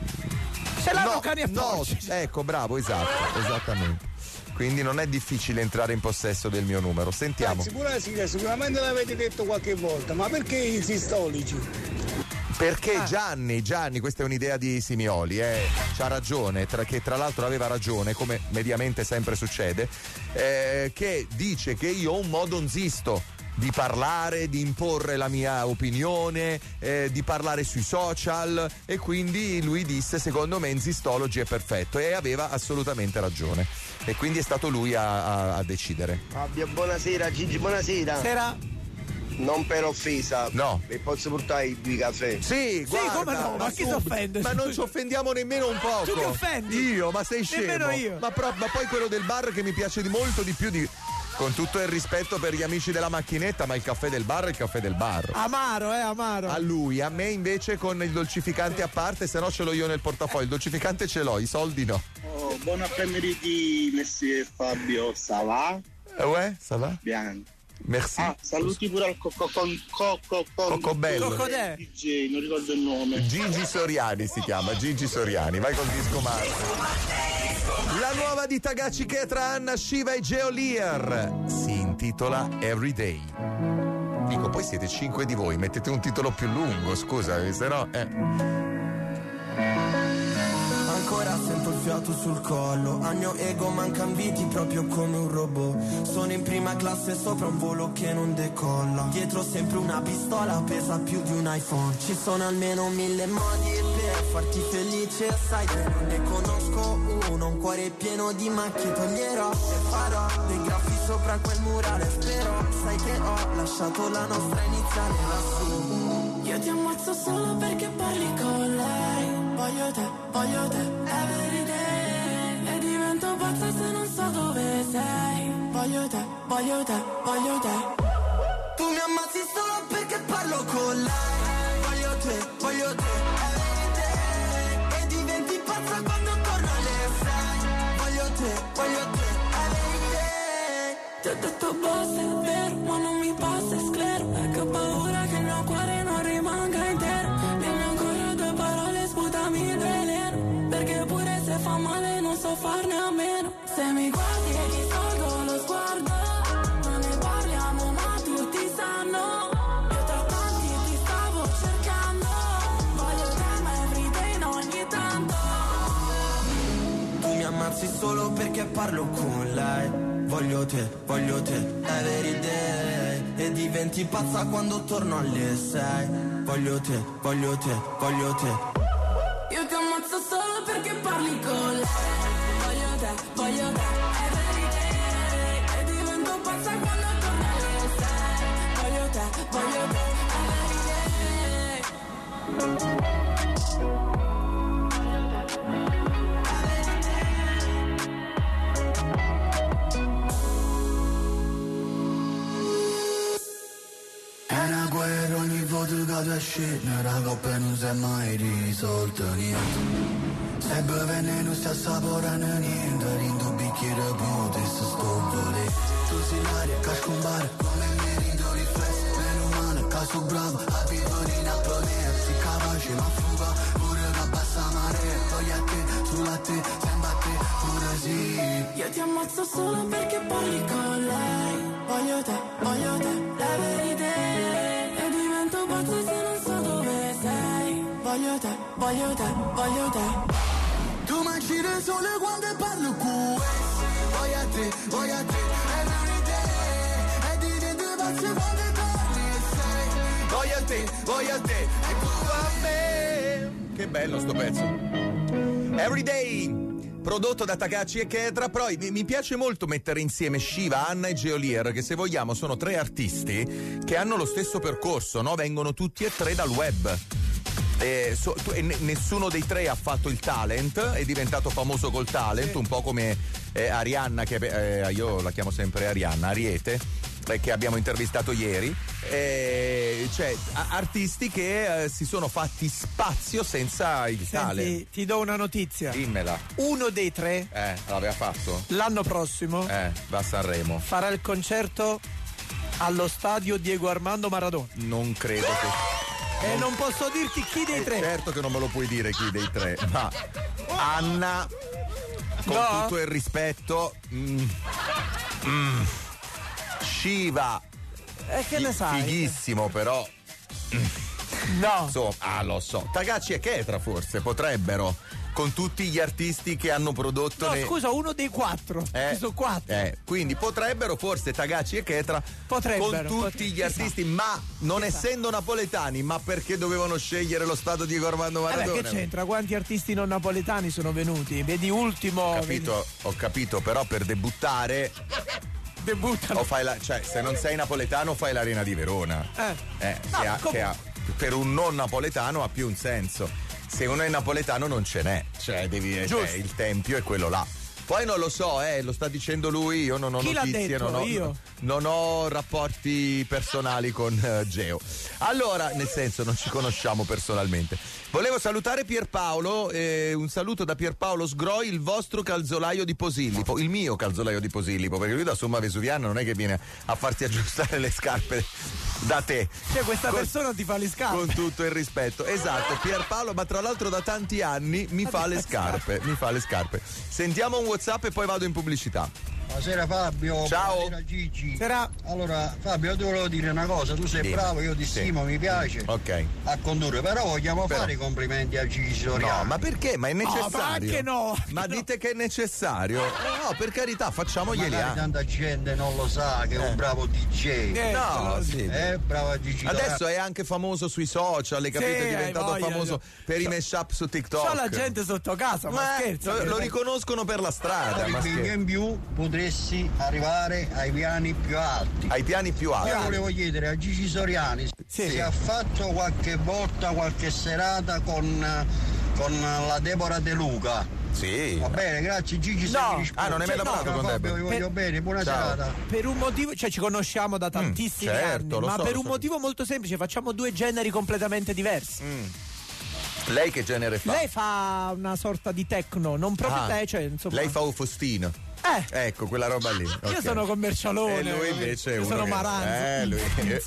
Ce l'hanno no, cani a no, ecco, bravo, esatto, esattamente. Quindi non è difficile entrare in possesso del mio numero. Sentiamo. Sicuramente, sicuramente l'avete detto qualche volta, ma perché i Zistology? Perché Ah. Gianni, Gianni, questa è un'idea di Simioli, eh, c'ha ragione, tra, che tra l'altro aveva ragione, come mediamente sempre succede, eh, che dice che io ho un modo nzisto di parlare, di imporre la mia opinione, eh, di parlare sui social, e quindi lui disse secondo me Nzistology è perfetto, e aveva assolutamente ragione, e quindi è stato lui a, a, a decidere. Fabio, buonasera, Gigi, buonasera. Sera. Non per offesa. No. Mi posso portare i due caffè? Sì, guarda, come no, ma chi si offende? Ma non ci offendiamo nemmeno un poco. Tu ti offendi? Io, ma sei scemo? Nemmeno io. Ma, pro- ma poi quello del bar che mi piace di molto di più di... Con tutto il rispetto per gli amici della macchinetta, ma il caffè del bar è il caffè del bar. Amaro, eh, amaro. A lui, a me invece con il dolcificante a parte, se no ce l'ho io nel portafoglio. Il dolcificante ce l'ho, i soldi no. Oh, buon après-midi, Messi e Fabio, ça va? Eh ouais, ça va? Bien. Merci. Ah, saluti pure al Coco con Coco con Cocobello. Cocodè. D J, non ricordo il nome. Gigi Soriani si chiama, Gigi Soriani, vai col disco Marco. La nuova di Tagaci Chetra, Anna Shiva e Geolier si intitola Everyday. Dico, poi siete cinque di voi, mettete un titolo più lungo, scusa, se no eh. Ancora sento il fiato sul collo, al mio ego mancan viti proprio come un robot. Sono in prima classe sopra un volo che non decolla, dietro sempre una pistola pesa più di un iPhone. Ci sono almeno mille modi per farti felice, sai che non ne conosco uno. Un cuore pieno di macchie toglierò e farò dei graffi sopra quel murale. Spero, sai che ho lasciato la nostra iniziale lassù. Io ti ammazzo solo perché parli con lei. Voglio te, voglio te, every day. E divento pazza se non so dove sei. Voglio te, voglio te, voglio te. Tu mi ammazzi solo perché parlo con lei. Voglio te, voglio te, every day. E diventi pazza quando torno alle sei. Voglio te, voglio te, every day. Ti ho detto basta, è vero, ma non mi passa, è sclero. Perché ho paura che il mio cuore non rimanga intero. Dimmi ancora due parole, sputami il veleno. Perché pure se fa male non so farne a meno. Se mi guardi e ti tolgo lo sguardo, non ne parliamo ma tutti sanno. Io tra tanti ti stavo cercando. Voglio te ma everyday no, ogni tanto. Tu mi ammazzi solo perché parlo con lei. Voglio te, voglio te, every day. E diventi pazza quando torno alle sei. Voglio te, voglio te, voglio te. Io ti ammazzo solo perché parli con lei. Voglio te, voglio te, every day. E divento pazza quando torno alle sei. Voglio te, voglio te, every day. È una guerra ogni volta che tu esci, la coppa non si è mai risolta niente. Se bevi non stai assaporando niente, rindo un bicchiere potessi stoppare. Tu sei l'aria, casco un bar, come mi rindo riflesso. Meno male, caso bravo, abito di Napoli. Si capace ma fuga, pure che abbassa mare. Voglio a te, sulla te, sembra a te, pure sì. Io ti ammazzo solo perché parli con lei. Voglio te, voglio te, every day. E divento pazza se non so dove sei. Voglio te, voglio te, voglio te. Tu mangi le sole quando parlo con lei. Voglio a te, voglio a te, every day. E divento pazza quando torni e sei. Voglio a te, voglio a te, e tu a me. Che bello sto pezzo. Everyday, prodotto da Tagaci e Chetra. Però mi, mi piace molto mettere insieme Shiva, Anna e Geolier, che se vogliamo sono tre artisti che hanno lo stesso percorso, no? Vengono tutti e tre dal web. Eh, so, tu, e n- nessuno dei tre ha fatto il talent, è diventato famoso col talent, un po' come eh, Arianna, che eh, io la chiamo sempre Arianna, Ariete, eh, che abbiamo intervistato ieri. Eh, cioè a- artisti che eh, si sono fatti spazio senza il Senti, talent. ti do una notizia. Dimmela. Uno dei tre Eh, l'aveva fatto? l'anno prossimo Eh, va a Sanremo. farà il concerto allo stadio Diego Armando Maradona. Non credo che... E non posso dirti chi dei tre. Certo che non me lo puoi dire chi dei tre, ma Anna, con No? tutto il rispetto, mm, mm, Shiva, E che ne sai? fighissimo però. Mm. No. Insomma, ah, lo so. Tagacci e Chetra forse potrebbero, con tutti gli artisti che hanno prodotto. No, le... scusa, uno dei quattro. Eh, Ci sono quattro. Eh, quindi potrebbero forse Tagacci e Chetra Potrebbero, con tutti potre- gli artisti, ma non Chissà. essendo napoletani, ma perché dovevano scegliere lo stato di Diego Armando Eh beh, Maradona? che c'entra? Quanti artisti non napoletani sono venuti? Vedi Ultimo. Ho capito, ho capito, però per debuttare. Debuttano. O fai la, cioè, se non sei napoletano fai l'Arena di Verona. Eh. Eh, No, che ha- comunque. che ha- per un non napoletano ha più un senso. Se uno è napoletano non ce n'è, cioè devi cioè, Giusto. il tempio è quello là. Poi non lo so, eh, lo sta dicendo lui, io non ho Chi l'ha notizie, detto? non ho, Io? non ho rapporti personali con uh, Geo. Allora, nel senso, non ci conosciamo personalmente. Volevo salutare Pierpaolo, eh, un saluto da Pierpaolo Sgroi, il vostro calzolaio di Posillipo, il mio calzolaio di Posillipo, perché lui da Somma Vesuviana non è che viene a farti aggiustare le scarpe da te. Cioè, questa Con- persona ti fa le scarpe. Con tutto il rispetto, esatto, Pierpaolo, ma tra l'altro da tanti anni mi fa le scarpe, mi fa le scarpe. Sentiamo un WhatsApp e poi vado in pubblicità. Buonasera Fabio, Ciao. buonasera Gigi. Sera. Allora Fabio, ti volevo dire una cosa, tu sei Dimmi. bravo, io ti Sì. stimo, mi piace Ok. a condurre, però vogliamo Però- fare i complimenti a Gigi Soriano. No, ma perché? Ma è necessario? ma anche no. Ma dite che è necessario? No, per carità, facciamoglieli. Magari ah. tanta gente non lo sa che è un bravo D J. Eh, No, sì. Eh, bravo Gigi. Adesso è anche famoso sui social, hai capito? Sì, È hai diventato voglia, famoso no. per i mashup su TikTok. C'ho la gente sotto casa, ma Eh, scherza. lo, lo riconoscono per la strada. Poi Ma figlio scherzo. in più potresti arrivare ai piani più alti. Ai piani più alti. Io volevo chiedere a Gigi Soriani Sì. se ha fatto qualche volta qualche serata con, eh, con la Deborah De Luca. Sì. Va bene, grazie Gigi. se No. mi rispondi. Ah, non hai mai Ciao, lavorato con Fabio, Deborah? vi voglio Per- bene, buona Ciao. serata. Per un motivo, cioè ci conosciamo da tantissimi Mm, certo, anni, lo ma so, per lo un so. motivo molto semplice, facciamo due generi completamente diversi. Mm. Lei che genere fa? Lei fa una sorta di techno, non proprio Ah, te, cioè insomma. Lei fa un fostino. Eh, Ecco, quella roba lì. io ok. sono commercialone. E lui invece è io uno sono che- maranzo. Eh, lui.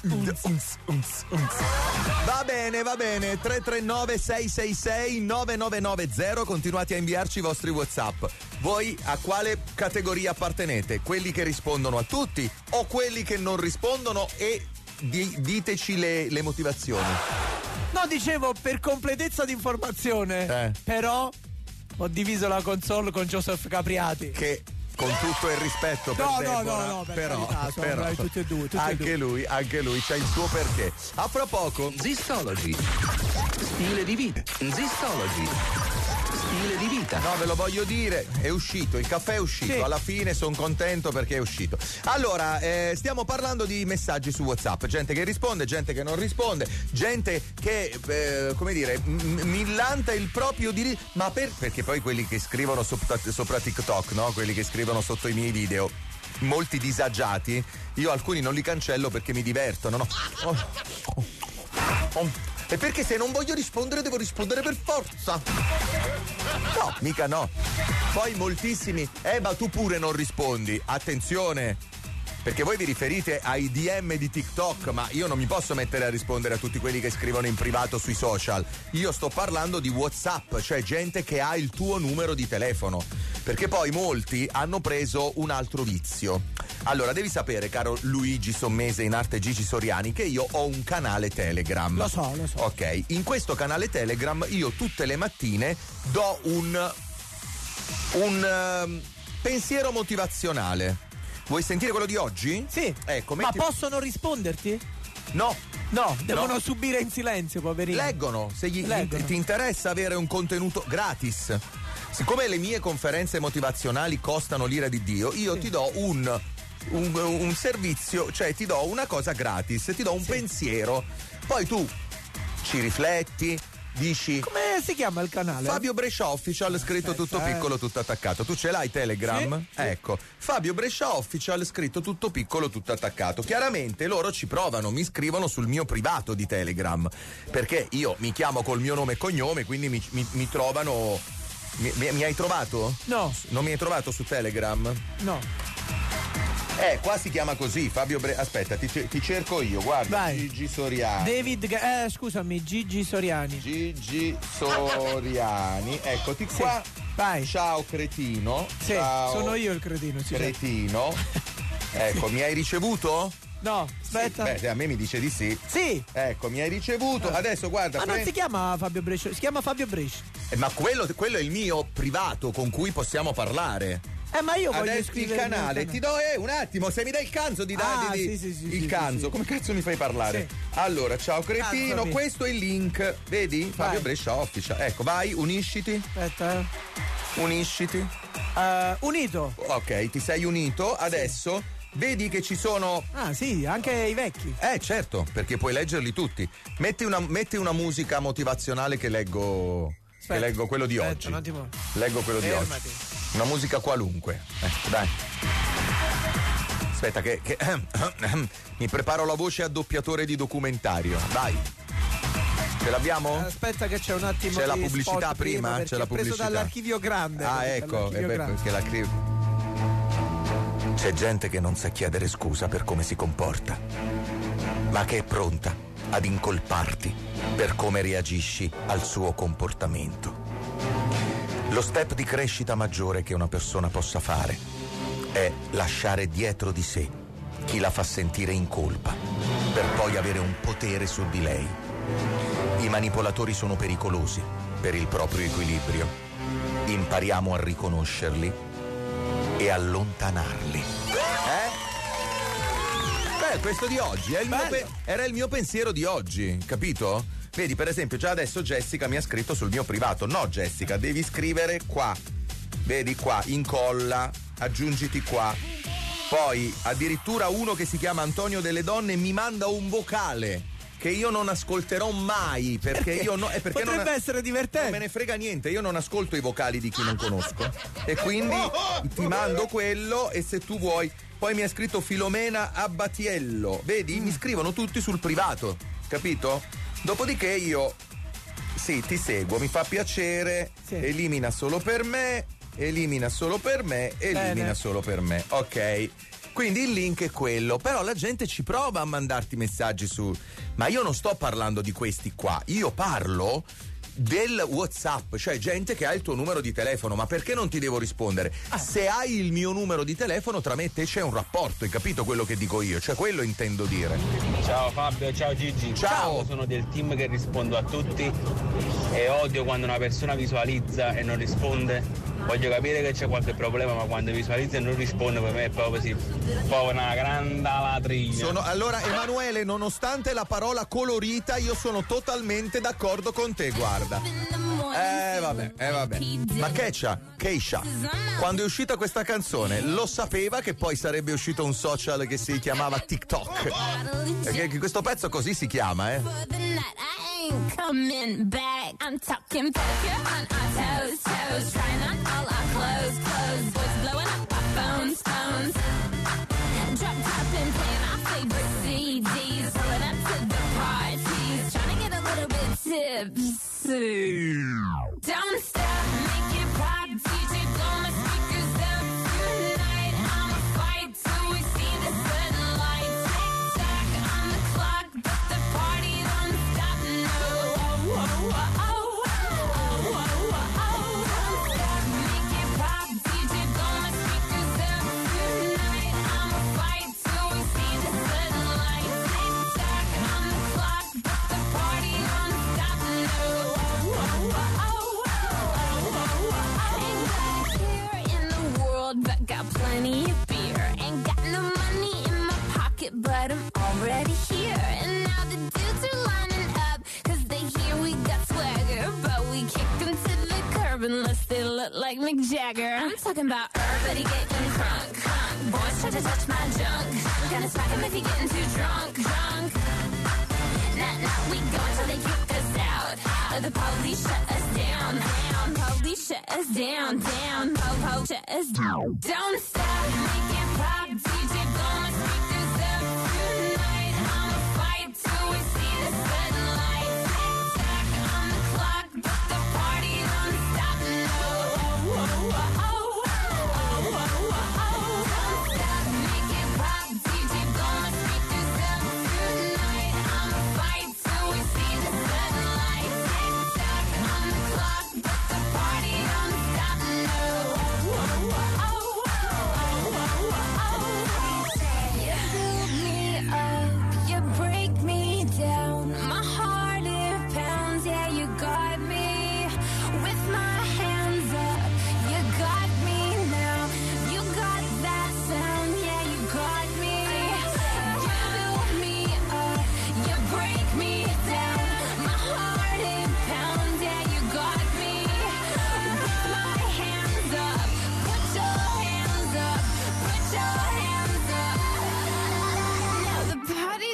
Va bene, va bene. tre tre nove sei sei sei nove nove nove zero. Continuate a inviarci i vostri WhatsApp. Voi a quale categoria appartenete? Quelli che rispondono a tutti o quelli che non rispondono? E di- diteci le, le motivazioni. No, dicevo per completezza di informazione. Eh. Però ho diviso la console con Joseph Capriati. Che con tutto il rispetto per No, no, Deborah, no, no, per però, carità, sono però bravi tutti e due, tutti e anche due. lui, anche lui c'ha il suo perché. A fra poco, Zistology. Stile di vita. Zistology. Stile di vita. no, ve lo voglio dire, è uscito, il caffè è uscito, Sì. alla fine sono contento perché è uscito. Allora, eh, stiamo parlando di messaggi su WhatsApp, gente che risponde, gente che non risponde, gente che, eh, come dire, m- millanta il proprio diritto, ma per, perché poi quelli che scrivono sopra, sopra TikTok, no? Quelli che scrivono sotto i miei video, molti disagiati, io alcuni non li cancello perché mi divertono, no? Oh, oh, oh. E perché se non voglio rispondere devo rispondere per forza. No, mica no. Poi moltissimi, eh ma tu pure non rispondi. Attenzione, perché voi vi riferite ai D M di TikTok, ma io non mi posso mettere a rispondere a tutti quelli che scrivono in privato sui social. Io sto parlando di WhatsApp, cioè gente che ha il tuo numero di telefono. Perché poi molti hanno preso un altro vizio. Allora, devi sapere, caro Luigi Sommese in arte Gigi Soriani, che io ho un canale Telegram. Lo so, lo so. Ok, in questo canale Telegram io tutte le mattine do un un ehm, pensiero motivazionale. Vuoi sentire quello di oggi? Sì. Ecco, Ma metti- possono risponderti? No. No, devono No. subire in silenzio, poverini. Leggono, se gli, Leggono. ti interessa avere un contenuto gratis. Siccome le mie conferenze motivazionali costano l'ira di Dio, io ti do un, un, un servizio, cioè ti do una cosa gratis, ti do un pensiero. Poi tu ci rifletti, dici Come si chiama il canale? Fabio Brescia Official, scritto tutto eh. piccolo, tutto attaccato. Tu ce l'hai Telegram? Sì, sì. Ecco, Fabio Brescia Official, scritto tutto piccolo, tutto attaccato. Chiaramente loro ci provano, mi scrivono sul mio privato di Telegram, perché io mi chiamo col mio nome e cognome, quindi mi, mi- mi trovano. Mi, mi- mi hai trovato? No. Non mi hai trovato su Telegram? No. Eh, qua si chiama così, Fabio Bre... Aspetta, ti, ti cerco io, guarda. Vai. Gigi Soriani. David, Ga- eh, scusami, Gigi Soriani. Gigi Soriani, eccoti qua. Vai. Ciao cretino. Sì, Ciao sono io il cretino. Sì, cretino. Ecco, mi hai ricevuto? No, aspetta. Beh, a me mi dice di sì. Sì. Ecco, mi hai ricevuto. Adesso guarda. Ma pre- non si chiama Fabio Brescia, si chiama Fabio Brescia. Eh, ma quello, quello è il mio privato con cui possiamo parlare. Eh, ma io voglio adesso il canale, ti do eh, un attimo, se mi dai il canzo di Ah, dargli sì, sì, sì, il sì, canzo, sì. come cazzo mi fai parlare? Sì. Allora, ciao cretino, Cazzami. questo è il link, vedi? Fabio Vai. Brescia Official. Ecco, vai, unisciti. Aspetta, eh. Unisciti. Uh, unito. Ok, ti sei unito, adesso vedi che ci sono. Ah, sì, anche i vecchi. Eh, certo, perché puoi leggerli tutti. Metti una, metti una musica motivazionale che leggo. Aspetta, che leggo quello di aspetta, oggi. un attimo. Leggo quello Fermati. di oggi. Una musica qualunque. Ecco, dai. Aspetta, che, che mi preparo la voce a doppiatore di documentario. Dai. Ce l'abbiamo? Aspetta che c'è un attimo. C'è la di pubblicità spot prima? perché C'è la è preso pubblicità. dall'archivio grande. Ah, ecco, dall'archivio è beh, grande. perché l'archivio. C'è gente che non sa chiedere scusa per come si comporta, ma che è pronta ad incolparti per come reagisci al suo comportamento. Lo step di crescita maggiore che una persona possa fare è lasciare dietro di sé chi la fa sentire in colpa, per poi avere un potere su di lei. I manipolatori sono pericolosi per il proprio equilibrio. Impariamo a riconoscerli e allontanarli. Eh? Beh, questo di oggi è il mio pe- era il mio pensiero di oggi, capito? Vedi, per esempio, già adesso Jessica mi ha scritto sul mio privato. No, Jessica, devi scrivere qua. Vedi qua, incolla, aggiungiti qua. Poi addirittura uno che si chiama Antonio delle Donne mi manda un vocale che io non ascolterò mai perché, Perché? io no, è perché Potrebbe non, essere divertente. non me ne frega niente, io non ascolto i vocali di chi non conosco e quindi ti mando quello e se tu vuoi. Poi mi ha scritto Filomena Abbatiello, vedi? Mi scrivono tutti sul privato, capito? Dopodiché io sì, ti seguo, mi fa piacere, Sì. elimina solo per me, elimina solo per me, elimina Bene. solo per me. Ok. Quindi il link è quello, però la gente ci prova a mandarti messaggi su. Ma io non sto parlando di questi qua, io parlo del WhatsApp, cioè gente che ha il tuo numero di telefono, ma perché non ti devo rispondere? Se hai il mio numero di telefono, tra me e te c'è un rapporto, hai capito quello che dico io? Cioè quello intendo dire. Ciao Fabio, ciao Gigi. Ciao. Io sono del team che rispondo a tutti e odio quando una persona visualizza e non risponde. Voglio capire che c'è qualche problema, ma quando visualizza e non risponde per me è proprio così, proprio una grande latrina. Sono, allora Emanuele, nonostante la parola colorita, io sono totalmente d'accordo con te, guarda. Eh vabbè, eh vabbè. Ma Keisha, Keisha, quando è uscita questa canzone, lo sapeva che poi sarebbe uscito un social che si chiamava TikTok. Perché questo pezzo così si chiama, eh. ain't coming back. I'm talking pedicure on our toes, toes. Trying on all our clothes, clothes. Boys blowing up our phones, phones. Drop top and playing our favorite C Ds. Pulling up to the parties. Trying to get a little bit tipsy. Don't stop, make it pop. D J blow my speakers up tonight. I'ma fight till we see the sunlight. Tick tock on the clock, but the party don't stop. No, oh, oh, oh, oh, oh, oh, oh. Don't stop, make it pop. D J blow my speakers up tonight. I'ma fight till we see the sunlight. Tick tock on the clock, but the party don't stop. No, oh, oh, oh, oh. But got plenty of beer. Ain't got no money in my pocket, but I'm already here. And now the dudes are lining up, cause they hear we got swagger. But we kick them to the curb unless they look like Mick Jagger. I'm talking about everybody getting crunk, crunk. Boys try to touch my junk. Gonna smack him if he getting too drunk, drunk. Nah, nah, we go until they kick us out. Or the police shut us down, down. Police shut us down, down. Po, po, shut us down. Don't stop, make it pop. D J blow my speakers up tonight. I'ma fight till we see the sunlight. Tick tock on the clock, but the party don't stop. No, oh, oh, oh, oh, oh, oh, oh. Don't stop, make it pop. D J blow my speakers up tonight. I'ma fight till we see the sunlight. Tick tock on the clock, but the party don't stop. No, oh, oh, oh, oh, oh, oh, oh.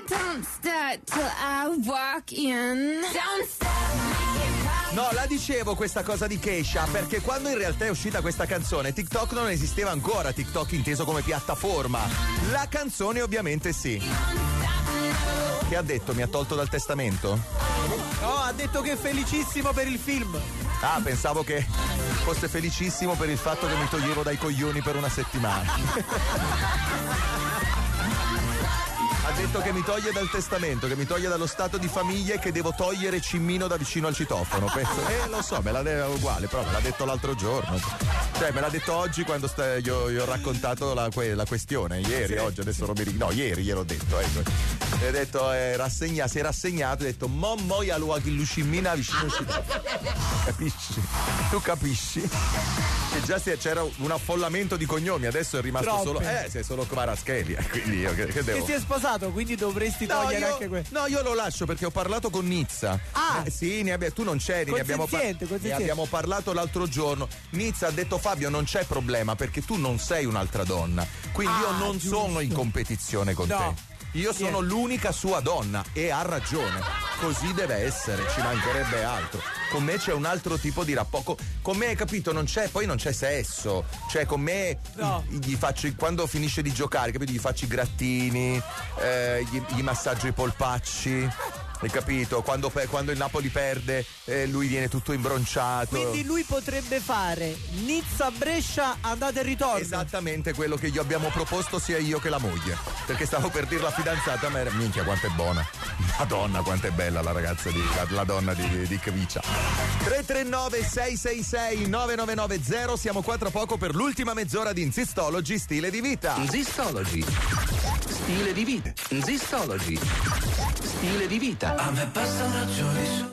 Don't start till I walk in. Don't stop. No, la dicevo questa cosa di Keisha perché quando in realtà è uscita questa canzone TikTok non esisteva ancora, TikTok inteso come piattaforma. La canzone ovviamente sì. Che ha detto? Mi ha tolto dal testamento? No, ha detto che è felicissimo per il film. Ah, pensavo che fosse felicissimo per il fatto che mi toglievo dai coglioni per una settimana. Ha detto che mi toglie dal testamento, che mi toglie dallo stato di famiglia e che devo togliere Cimmino da vicino al citofono. Penso, eh, lo so, me l'ha detto uguale, però me l'ha detto l'altro giorno. Cioè, me l'ha detto oggi quando sta, io, io ho raccontato la, que, la questione. Ieri, sì, oggi, adesso sì. non mi ricordo. No, ieri gliel'ho detto, ecco. E ho detto, eh, rassegna, si è rassegnato, ho detto, mo moia lo Cimmina vicino al citofono. Capisci? Tu capisci? Che già si è, c'era un affollamento di cognomi, adesso è rimasto Troppe. solo. Eh, sei solo Kvaratskhelia, quindi io che, che devo. Che si è sposato, quindi dovresti no, togliere io, anche questo. No, io lo lascio perché ho parlato con Nizza. Ah! Eh, sì, ne abbia, tu non c'eri, ne abbiamo, par- ne abbiamo parlato l'altro giorno. Nizza ha detto Fabio non c'è problema perché tu non sei un'altra donna. Quindi ah, io non giusto. sono in competizione con no. te. Io sono yeah. l'unica sua donna e ha ragione. Così deve essere, ci mancherebbe altro. Con me c'è un altro tipo di rapporto. Con me, hai capito, non c'è, poi non c'è sesso. Cioè, con me no. gli faccio, quando finisce di giocare, capito? Gli faccio i grattini, eh, gli, gli massaggio i polpacci. Hai capito? Quando, quando il Napoli perde, eh, lui viene tutto imbronciato. Quindi lui potrebbe fare Nizza-Brescia andata e ritorno. Esattamente quello che gli abbiamo proposto sia io che la moglie. Perché stavo per dire la fidanzata, ma era minchia quanto è buona. Madonna quanto è bella la ragazza di la, la donna di, di, di Kvicia. tre tre nove sei sei sei nove nove nove zero. Siamo qua tra poco per l'ultima mezz'ora di Nzistology, stile di vita. Nzistology, stile di vita. Nzistology, stile di vita. A me basta ragioni su.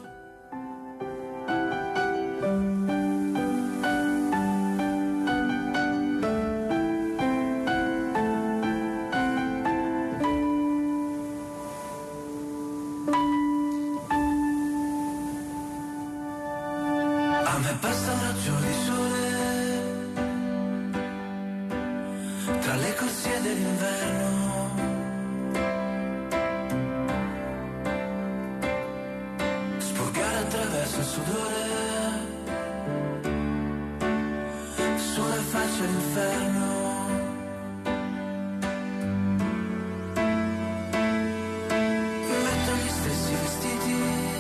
A me basta ragioni sole tra le corsie dell'inverno. Attraverso il sudore sulla faccia l'inferno. Metto gli stessi vestiti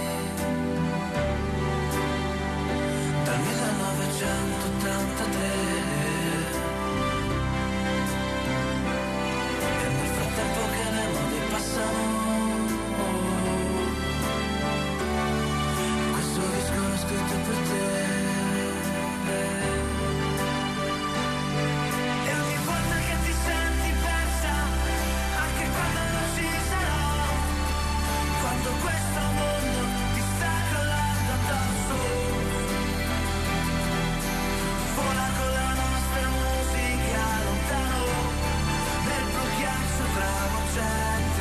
dal millenovecentottantatré e nel frattempo che le mode passano scritto per te. E ogni volta che ti senti persa, anche quando non ci sarò, quando questo mondo ti sta crollando addosso, vola con la nostra musica lontano nel blu ghiaccio travolgente.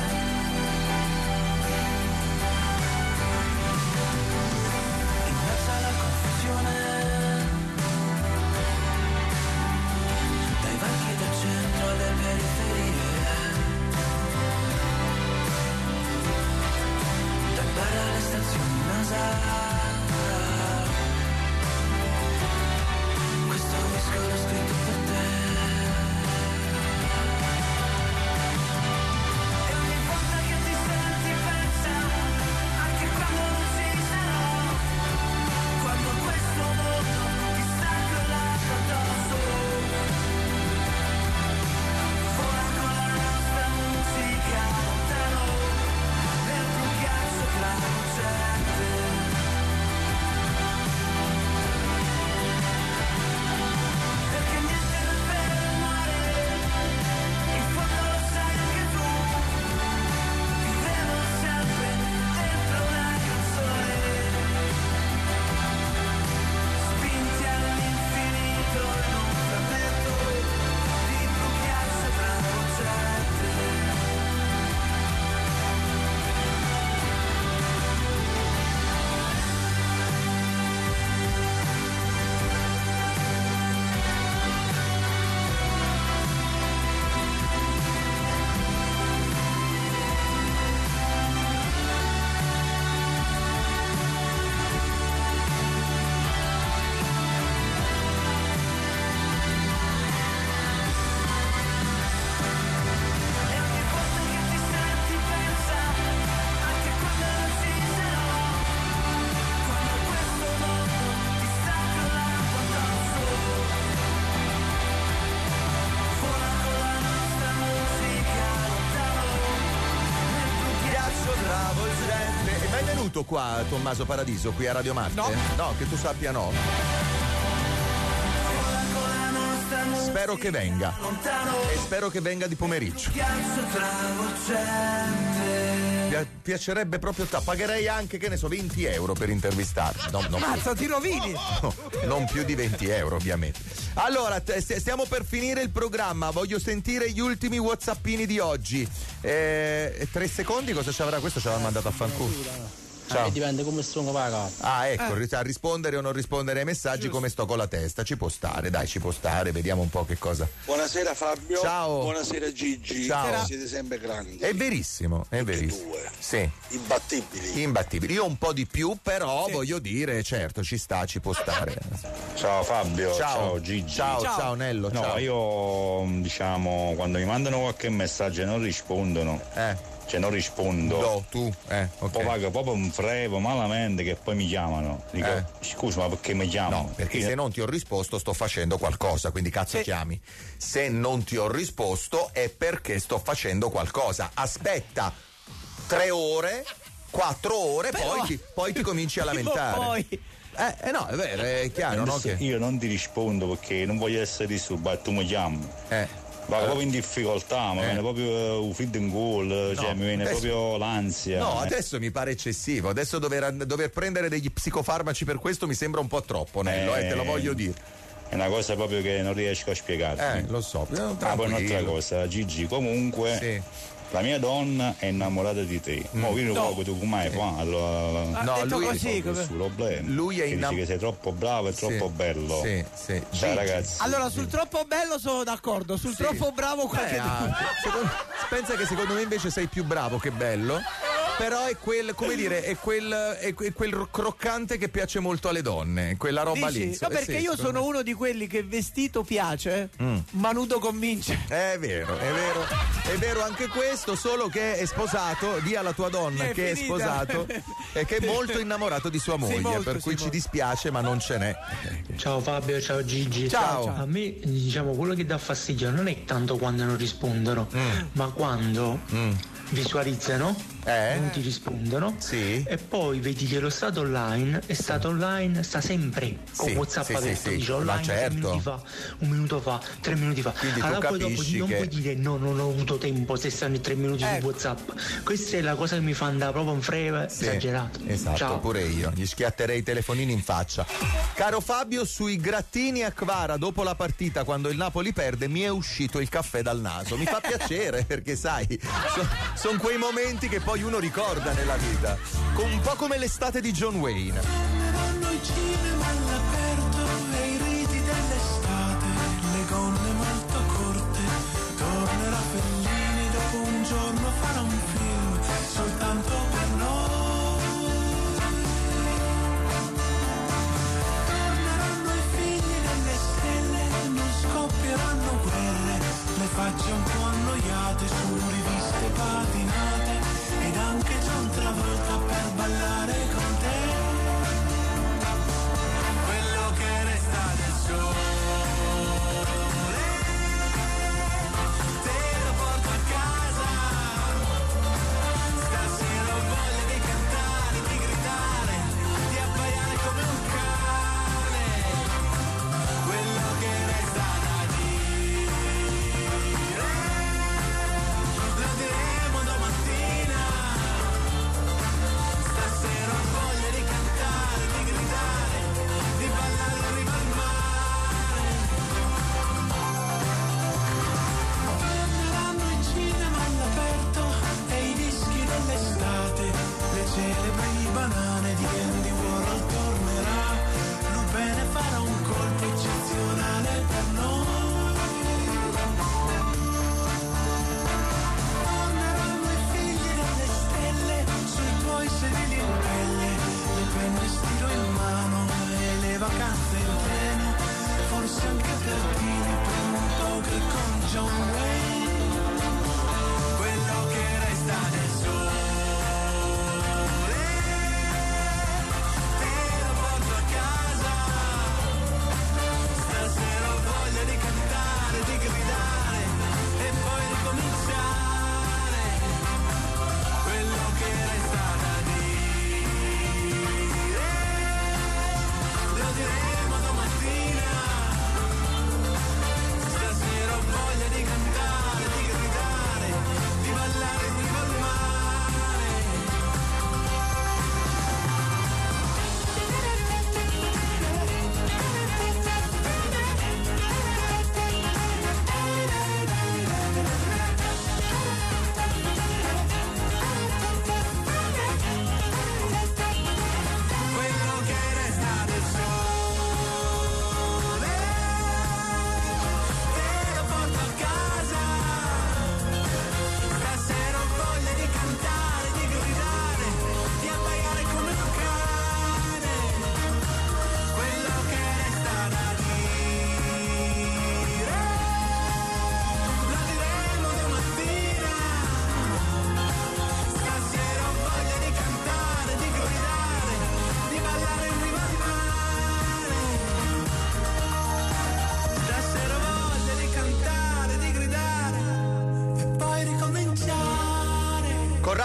Dai banchi del centro alle periferie, dai bar alle stazioni NASA, questo disco l'ho scritto per te. E ogni volta che ti senti persa, anche quando non ci sarò, quando questo mondo ti sta crollando addosso, vola con la nostra musica lontano nel blu ghiaccio travolgente. È mai venuto qua Tommaso Paradiso qui a Radio Marte? No. No, che tu sappia no. Spero che venga. E spero che venga di pomeriggio. Pi- piacerebbe proprio ta- pagherei anche, che ne so, venti euro per intervistarci. No, no, Mazza, ti rovini! no, non più di venti euro, ovviamente. Allora, t- stiamo per finire il programma. Voglio sentire gli ultimi whatsappini di oggi. Eh, tre secondi, cosa ci avrà? Questo ci aveva mandato a fanculo. Ciao. Ah, dipende come sono pagato. Ah, ecco, eh. a rispondere o non rispondere ai messaggi. Giusto. Come sto con la testa. Ci può stare, dai, ci può stare, vediamo un po' che cosa. Buonasera Fabio. Ciao. Buonasera Gigi. Ciao. Siete sempre grandi. È verissimo, è Tutti verissimo. Due. Sì. Imbattibili. Imbattibili. Io un po' di più, però sì. Voglio dire, certo, ci sta, ci può stare. Ciao Fabio, ciao, ciao Gigi. Ciao, ciao, ciao Nello. No, ciao. Io diciamo quando mi mandano qualche messaggio e non rispondono. Eh. Cioè non rispondo. No, tu, eh, ok. Poi pago proprio un frevo malamente che poi mi chiamano. Dico, eh. scusa, ma perché mi chiamano? No, perché se non ti ho risposto sto facendo qualcosa, quindi cazzo sì. chiami. Se non ti ho risposto è perché sto facendo qualcosa. Aspetta tre ore, quattro ore, Però... poi, ti, poi ti cominci a lamentare. Poi... Eh, eh no, è vero, è chiaro, no? Che... Io non ti rispondo perché non voglio essere disturbato, tu mi chiami. Eh. Vado allora. proprio in difficoltà, mi eh. viene proprio un feed in goal, no, cioè mi viene adesso, proprio l'ansia. No, adesso mi pare eccessivo. Adesso dover, dover prendere degli psicofarmaci per questo mi sembra un po' troppo, Nello, eh, eh te lo voglio dire. È una cosa proprio che non riesco a spiegarti. Eh, lo so. Ah, poi un'altra cosa, Gigi, comunque. Sì. La mia donna è innamorata di te. Mm. Mo io non no. tu come hai fatto. Ah, no, lui così, come... problema. Lui è innamorato. Dice che sei troppo bravo e sì. troppo bello. Sì, sì. Cioè, ragazzi. Allora, sul troppo bello sono d'accordo, sul sì. troppo bravo qualche eh, ah, secondo... Pensa che secondo me invece sei più bravo che bello. Però è quel, come dire, è quel, è quel croccante che piace molto alle donne, quella roba Dici? lì. No, perché sì, io sono me. uno di quelli che vestito piace, mm. ma nudo convince. È vero, è vero, è vero anche questo, solo che è sposato, di alla tua donna è che finita. è sposato e che è molto innamorato di sua moglie, sì, molto, per cui ci dispiace, ma non ce n'è. Ciao Fabio, ciao Gigi. Ciao. A me, diciamo, quello che dà fastidio non è tanto quando non rispondono, mm. ma quando mm. visualizzano. Eh? Non ti rispondono, sì. E poi vedi che lo stato online è stato online, sta sempre con sì, WhatsApp sì, aperto, sì, dice sì. online certo. tre minuti fa, un minuto fa, tre minuti fa. Quindi allora tu poi dopo non che... puoi dire no, non ho avuto tempo se stanno i tre minuti eh. su WhatsApp. Questa è la cosa che mi fa andare proprio in freve, sì, esagerato. Esatto, ciao. Pure io, gli schiatterei i telefonini in faccia. Caro Fabio, sui grattini a Kvara dopo la partita, quando il Napoli perde, mi è uscito il caffè dal naso. Mi fa piacere perché sai, sono son quei momenti che poi uno ricorda nella vita, con un po' come l'estate di John Wayne. Torneranno i cinema all'aperto e i riti dell'estate, le gonne molto corte, tornerà Fellini dopo un giorno farà un film soltanto per noi. Torneranno i figli delle stelle, non scoppieranno guerre, le facce un po' annoiate su riviste patinate. Ed anche John Travolta per ballare con te. Quello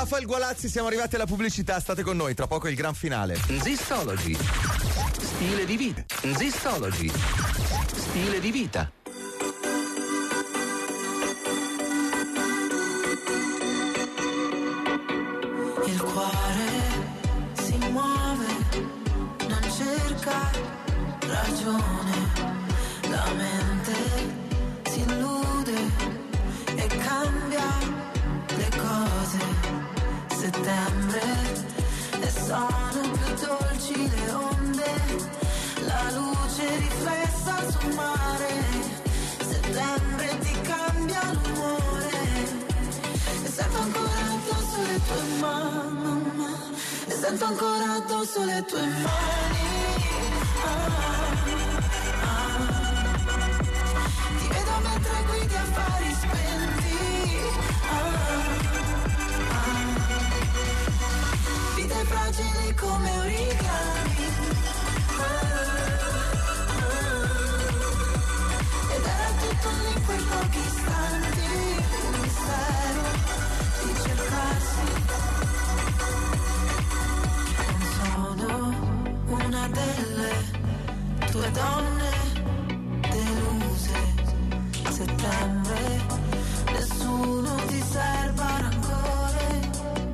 Rafael Gualazzi, siamo arrivati alla pubblicità, state con noi, tra poco il gran finale. Zistology. Stile di vita. Zistology. Stile di vita. Il cuore si muove, non cerca ragione, la mente si illude e cambia le cose. Settembre e sono più dolci le onde, la luce riflessa sul mare. Settembre ti cambia l'umore e sento ancora addosso le tue mani, e sento ancora addosso le tue mani. Ah, ah. Ti vedo mentre guidi affari spenti. Ah, ah. Vite fragili come origami. Ah, ah. Ed era tutto lì in quei pochi istanti, un mistero di cercarsi. Una delle tue donne deluse. Settembre, nessuno ti serba rancore.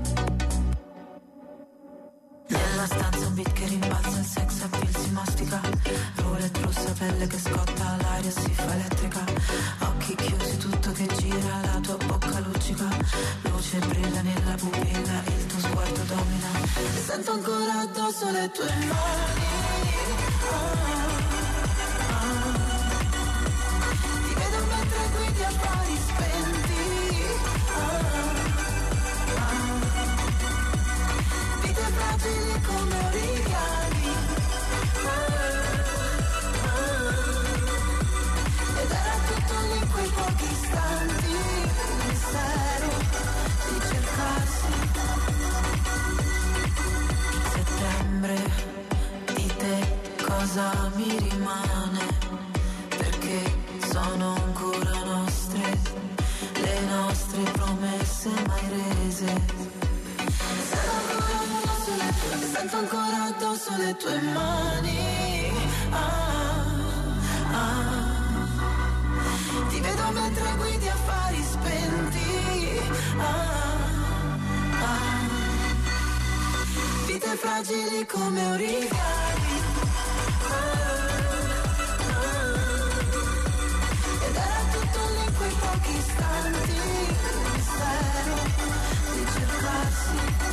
Nella stanza un beat che rimbalza, il sex appeal si mastica. Roulette russa, pelle che scotta, l'aria si fa elettrica. Occhi chiusi, tutto che gira, la tua bocca luccica. Luce brilla nella pupilla, il tuo sguardo domina. E sento ancora addosso le tue mani. Ah, ah. Ti vedo mentre guidi affari spenti. Ah, ah. Vite fragili come origami. Ah, ah. Ed era tutto lì in quei pochi istanti, un mistero di cercarsi. Settembre, di te cosa mi rimane? Perché sono ancora nostre, le nostre promesse mai rese. Sento ancora addosso le tue mani. Ah, ah. Ti vedo mentre guidi affari spenti. Ah, ah. Vite fragili come origami. Ah, ah. Ed era tutto lì in quei pochi istanti, un mistero di cercarsi.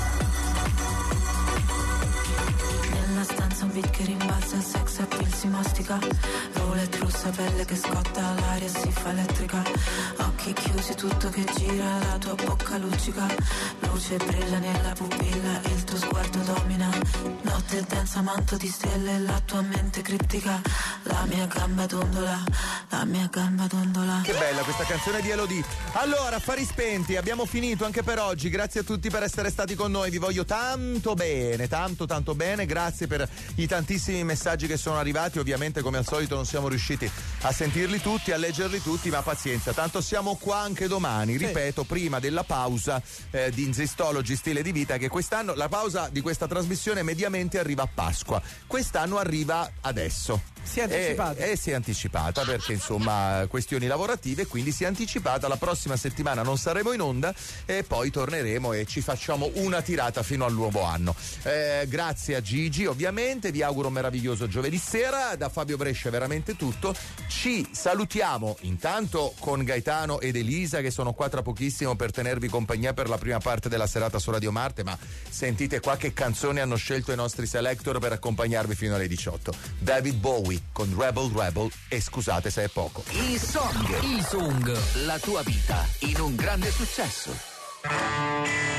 Nella stanza un beat che rimbalza, il sex appeal si mastica. Roulette russa, pelle che scotta, l'aria si fa elettrica. Occhi chiusi, tutto che gira, la tua bocca luccica. Luce brilla nella pupilla, il tuo sguardo domina. Notte densa, manto di stelle, la tua mente criptica. La mia gamba dondola, la mia gamba dondola. Che bella questa canzone di Elodie. Allora, affari spenti, abbiamo finito anche per oggi. Grazie a tutti per essere stati con noi. Vi voglio tanto bene, tanto tanto bene. Grazie per i tantissimi messaggi che sono arrivati. Ovviamente, come al solito, non siamo riusciti a sentirli tutti, a leggerli tutti, ma pazienza, tanto siamo qua anche domani. Ripeto, prima della pausa eh, di Zistology Stile di Vita, che quest'anno la pausa di questa trasmissione mediamente arriva a Pasqua. Quest'anno arriva adesso. Si è anticipata. E, e si è anticipata perché insomma questioni lavorative, quindi si è anticipata. La prossima settimana non saremo in onda e poi torneremo e ci facciamo una tirata fino al nuovo anno. Eh, grazie a Gigi, ovviamente, vi auguro un meraviglioso giovedì sera. Da Fabio Brescia è veramente tutto. Ci salutiamo intanto con Gaetano ed Elisa, che sono qua tra pochissimo per tenervi compagnia per la prima parte della serata su Radio Marte, ma sentite qua che canzoni hanno scelto i nostri selector per accompagnarvi fino alle diciotto. David Bowie con Rebel Rebel, e scusate se è poco. I song, i song, la tua vita in un grande successo.